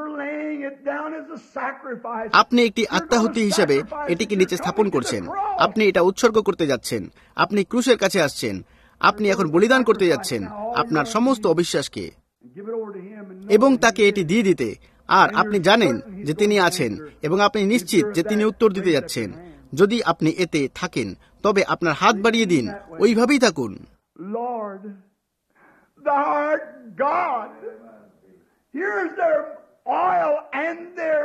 [SPEAKER 2] আপনি একটি আত্মাহুতি হিসেবে এটিকে নিচে স্থাপন করছেন। আপনি এটা উৎসর্গ করতে যাচ্ছেন। আপনি ক্রুশের কাছে আসছেন। আপনি এখন বলিদান করতে যাচ্ছেন আপনার সমস্ত অবিশ্বাসকে এবং তাকে এটি দিয়ে দিতে। আর আপনি জানেন যে তিনি আছেন এবং আপনি নিশ্চিত যে তিনি উত্তর দিতে যাচ্ছেন। যদি আপনি এতে থাকেন তবে আপনার হাত বাড়িয়ে দিন, ওইভাবেই থাকুন।
[SPEAKER 1] Lord, thou art God. Here's their oil and their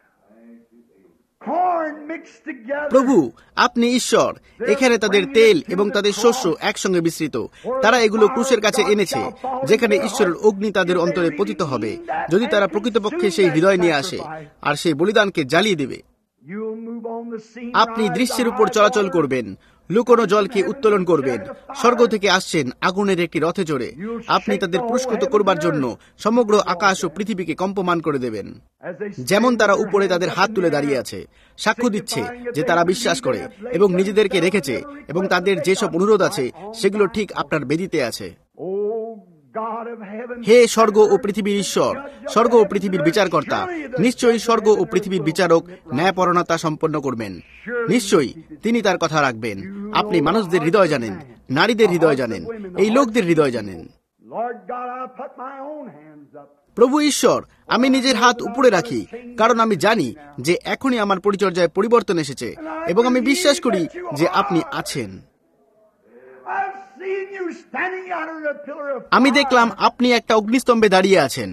[SPEAKER 1] corn mixed together.
[SPEAKER 2] প্রভু, আপনি ঈশ্বর। এখানে তাদের তেল এবং তাদের শস্য একসঙ্গে মিশ্রিত। তারা এগুলো ক্রুশের কাছে এনেছে, যেখানে ঈশ্বরের অগ্নি তাদের অন্তরে পতিত হবে, যদি তারা প্রকৃতপক্ষে সেই হৃদয় নিয়ে আসে আর সেই বলিদানকে জ্বালিয়ে দেবে। আপনি দৃশ্যের উপর চলাচল করবেন, লুকোনো জলকে উত্তোলন করবেন। স্বর্গ থেকে আসছেন আগুনের একটি রথে চড়ে। আপনি তাদের পুরস্কৃত করবার জন্য সমগ্র আকাশ ও পৃথিবীকে কম্পমান করে দেবেন। যেমন তারা উপরে তাদের হাত তুলে দাঁড়িয়ে আছে, সাক্ষ্য দিচ্ছে যে তারা বিশ্বাস করে এবং নিজেদেরকে রেখেছে এবং তাদের যেসব অনুরোধ আছে সেগুলো ঠিক আপনার বেদিতে আছে। হে স্বর্গ ও পৃথিবীর ঈশ্বর, স্বর্গ ও পৃথিবীর বিচারকর্তা, নিশ্চয়ই স্বর্গ ও পৃথিবীর বিচারক ন্যায়পরণতা সম্পন্ন করবেন। নিশ্চয়ই তিনি তার কথা রাখবেন। আপনি মানুষদের হৃদয় জানেন, নারীদের হৃদয় জানেন, এই লোকদের হৃদয় জানেন। প্রভু ঈশ্বর, আমি নিজের হাত উপরে রাখি, কারণ আমি জানি যে এখনই আমার পরিচর্যায় পরিবর্তন এসেছে এবং আমি বিশ্বাস করি যে আপনি আছেন। আমি দেখলাম আপনি একটা অগ্নিস্তম্ভে দাঁড়িয়ে আছেন।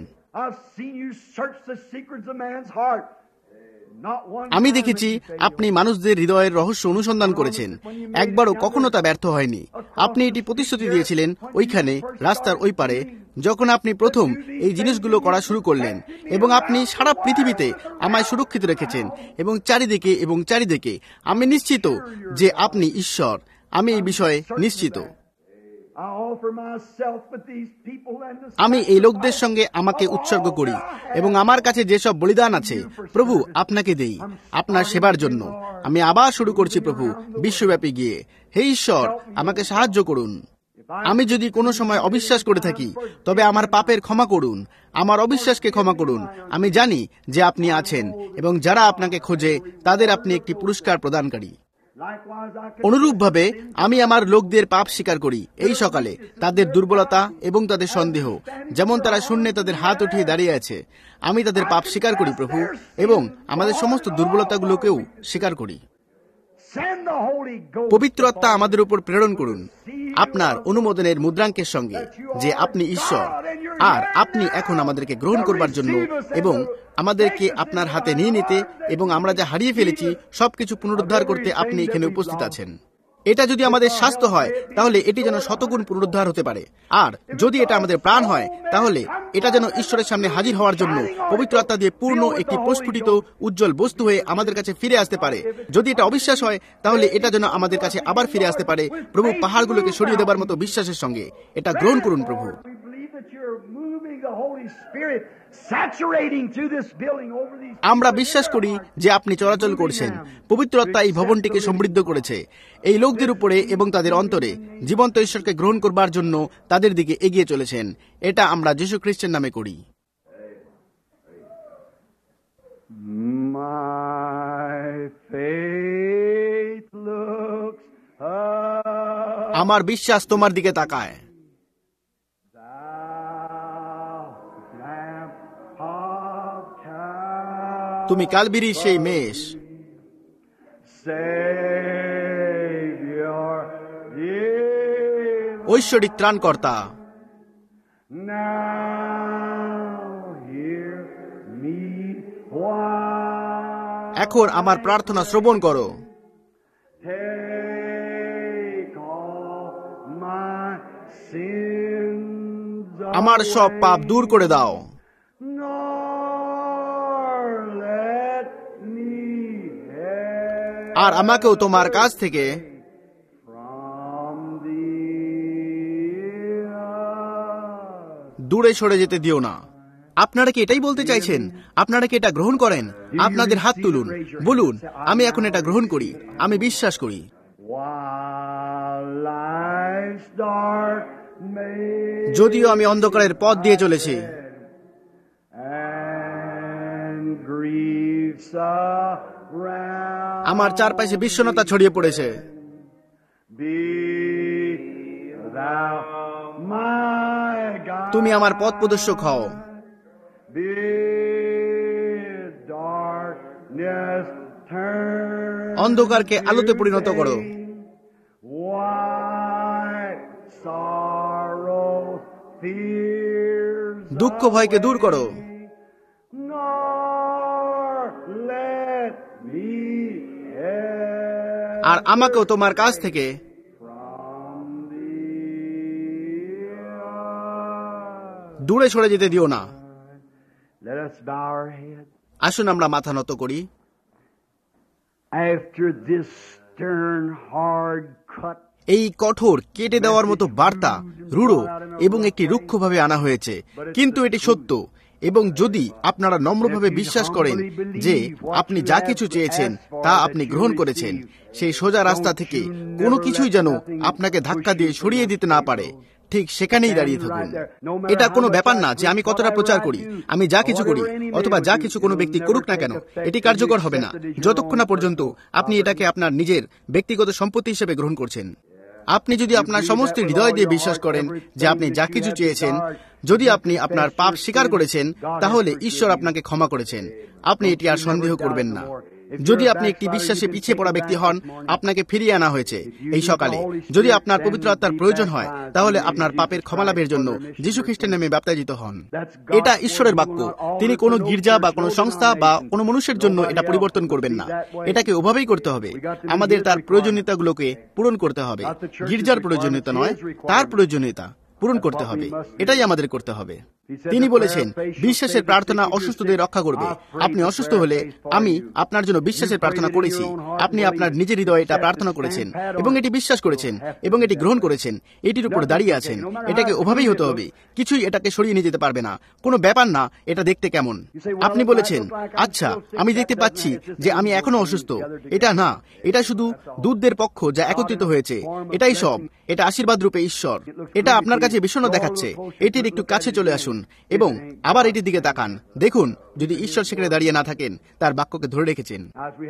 [SPEAKER 2] আমি দেখেছি আপনি মানুষদের হৃদয়ের রহস্য অনুসন্ধান করেছেন, একবারও কখনো তা ব্যর্থ হয়নি। আপনি এটি প্রতিশ্রুতি দিয়েছিলেন ওইখানে রাস্তার ওই পারে, যখন আপনি প্রথম এই জিনিসগুলো করা শুরু করলেন, এবং আপনি সারা পৃথিবীতে আমায় সুরক্ষিত রেখেছেন এবং চারিদিকে এবং চারিদিকে। আমি নিশ্চিত যে আপনি ঈশ্বর। আমি এই বিষয়ে নিশ্চিত। আমি এই লোকদের সঙ্গে আমাকে উৎসর্গ করি এবং আমার কাছে যেসব বলিদান আছে প্রভু আপনাকে দেই আপনার সেবার জন্য। আমি আবার শুরু করছি প্রভু, বিশ্বব্যাপী গিয়ে। হে ঈশ্বর, আমাকে সাহায্য করুন। আমি যদি কোনো সময় অবিশ্বাস করে থাকি তবে আমার পাপের ক্ষমা করুন, আমার অবিশ্বাসকে ক্ষমা করুন। আমি জানি যে আপনি আছেন এবং যারা আপনাকে খোঁজে তাদের আপনি একটি পুরস্কার প্রদানকারী। অনুরূপভাবে আমি আমার লোকদের পাপ স্বীকার করি এই সকালে, তাদের দুর্বলতা এবং তাদের সন্দেহ, যেমন তারা শূন্যে তাদের হাত উঠিয়ে দাঁড়িয়ে আছে। আমি তাদের পাপ স্বীকার করি প্রভু, এবং আমাদের সমস্ত দুর্বলতাগুলোকেও স্বীকার করি। পবিত্র আত্মা আমাদের উপর প্রেরণ করুন আপনার অনুমোদনের মুদ্রাঙ্কের সঙ্গে যে আপনি ঈশ্বর, আর আপনি এখন আমাদেরকে গ্রহণ করবার জন্য এবং আমাদেরকে আপনার হাতে নিয়ে নিতে এবং আমরা যা হারিয়ে ফেলেছি সবকিছু পুনরুদ্ধার করতে আপনি এখানে উপস্থিত আছেন। এটা যদি আমাদের স্বাস্থ্য হয় তাহলে এটি যেন শতগুণ পুনরুদ্ধার হতে পারে, আর যদি এটা আমাদের প্রাণ হয় তাহলে এটা যেন ঈশ্বরের সামনে হাজির হওয়ার জন্য পবিত্র আত্মা দিয়ে পূর্ণ একটি প্রস্ফুটিত উজ্জ্বল বস্তু হয়ে আমাদের কাছে ফিরে আসতে পারে। যদি এটা অবিশ্বাস হয় তাহলে এটা যেন আমাদের কাছে আবার ফিরে আসতে পারে প্রভু পাহাড়গুলোকে সরিয়ে দেবার মতো বিশ্বাসের সঙ্গে। এটা গ্রহণ করুন প্রভু। আমরা বিশ্বাস করি যে আপনি চলাচল করছেন। পবিত্র আত্মা এই ভবনটিকে সমৃদ্ধ করেছে এই লোকদের উপরে এবং তাদের অন্তরে জীবন্ত ঈশ্বরকে গ্রহণ করবার জন্য তাদের দিকে এগিয়ে চলেছেন। এটা আমরা যীশু খ্রিস্টের নামে করি। আমার বিশ্বাস তোমার দিকে তাকায়। তুমি কালভিরির সেই মেষ, ঐশ্বরিক ত্রাণকর্তা। এখন আমার প্রার্থনা শ্রবণ করো। আমার সব পাপ দূর করে দাও। আর আমাকেও তোমার কাছ থেকে দূরে সরে যেতে দিও না। আপনারা কি এটাই বলতে চাইছেন? আপনারা কি এটা গ্রহণ করেন? আপনাদের হাত তুলুন, বলুন আমি এখন এটা গ্রহণ করি, আমি বিশ্বাস করি। যদিও আমি অন্ধকারের পথ দিয়ে চলেছি, আমার চারপাশে বিষণ্ণতা ছড়িয়ে পড়েছে,
[SPEAKER 1] Thou, my God,
[SPEAKER 2] তুমি আমার পথ প্রদর্শক হও।
[SPEAKER 1] bid darkness turn
[SPEAKER 2] অন্ধকারকে আলোতে পরিণত করো।
[SPEAKER 1] White sorrow, fears
[SPEAKER 2] দুঃখ ভয়কে দূর করো।
[SPEAKER 1] nor let me ever
[SPEAKER 2] আর আমাকেও তোমার কাছ থেকে
[SPEAKER 1] from thee.
[SPEAKER 2] দূরে সরে যেতে দিও না।
[SPEAKER 1] Let us bow our heads.
[SPEAKER 2] আসুন আমরা মাথা নত করি।
[SPEAKER 1] After this stern, hard cut,
[SPEAKER 2] এই কঠোর কেটে দেওয়ার মতো বার্তা রূঢ় এবং একটি রুক্ষভাবে আনা হয়েছে, কিন্তু এটি সত্য। এবং যদি আপনারা নম্রভাবে বিশ্বাস করেন যে আপনি যা কিছু চেয়েছেন তা আপনি গ্রহণ করেছেন, সেই সোজা রাস্তা থেকে কোনো কিছুই যেন আপনাকে ধাক্কা দিয়ে সরিয়ে দিতে না পারে, ঠিক সেখানেই দাঁড়িয়ে থাকুন। এটা কোনো ব্যাপার না যে আমি কতটা প্রচার করি, আমি যা কিছু করি অথবা যা কিছু কোনো ব্যক্তি করুক না কেন, এটি কার্যকর হবে না যতক্ষণ না পর্যন্ত আপনি এটাকে আপনার নিজের ব্যক্তিগত সম্পত্তি হিসেবে গ্রহণ করছেন। আপনি যদি আপনার সমস্ত হৃদয় দিয়ে বিশ্বাস করেন যে আপনি যা কিছু চেয়েছেন, যদি আপনি আপনার পাপ স্বীকার করেছেন, তাহলে ঈশ্বর আপনাকে ক্ষমা করেছেন। আপনি এটি আর সন্দেহ করবেন না। যদি আপনি একটি বিশ্বাসে পিছিয়ে পড়া ব্যক্তি হন, আপনাকে ফিরিয়ে আনা হয়েছে এই সকালে। যদি আপনার পবিত্র আত্মার প্রয়োজন হয়, তাহলে আপনার পাপের ক্ষমা লাভের জন্য যীশু খ্রিস্টের নামে ব্যাপতিত হন। এটা ঈশ্বরের বাক্য। তিনি কোনো গির্জা বা কোনো সংস্থা বা কোনো মানুষের জন্য এটা পরিবর্তন করবেন না। এটাকে ওভাবেই করতে হবে। আমাদের তার প্রয়োজনীয়তাগুলোকে পূরণ করতে হবে। গির্জার প্রয়োজনীয়তা নয়, তার প্রয়োজনীয়তা পূরণ করতে হবে। এটাই আমাদের করতে হবে। তিনি বলেছেন বিশ্বাসের প্রার্থনা অসুস্থদের রক্ষা করবে। আপনি অসুস্থ হলে আমি আপনার জন্য বিশ্বাসের প্রার্থনা করেছি। আপনি আপনার নিজের হৃদয়ে এটা প্রার্থনা করেছেন এবং এটি বিশ্বাস করেছেন এবং এটি গ্রহণ করেছেন। এটির উপর দাঁড়িয়ে আছেন। এটাকে ওভাবেই হতে হবে। কিছুই এটাকে সরিয়ে নিয়ে যেতে পারবে না। কোনো ব্যাপার না এটা দেখতে কেমন। আপনি বলেছেন আচ্ছা আমি দেখতে পাচ্ছি যে আমি এখনো অসুস্থ। এটা না, এটা শুধু দূতদের পক্ষ যা একত্রিত হয়েছে। এটাই সব। এটা আশীর্বাদ রূপে ঈশ্বর। এটা আপনার কাছে বিষণ্ণ দেখাচ্ছে। এটির একটু কাছে চলে আসুন এবং আবার এটির দিকে তাকান। দেখুন যদি ঈশ্বর সেখানে দাঁড়িয়ে না থাকেন, তার বাক্যকে ধরে রেখেছেন।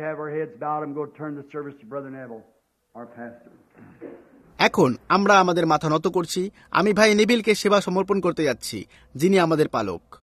[SPEAKER 2] এখন আমরা আমাদের মাথা নত করছি। আমি ভাই নেবিলকে সেবা সমর্পণ করতে যাচ্ছি, যিনি আমাদের পালক।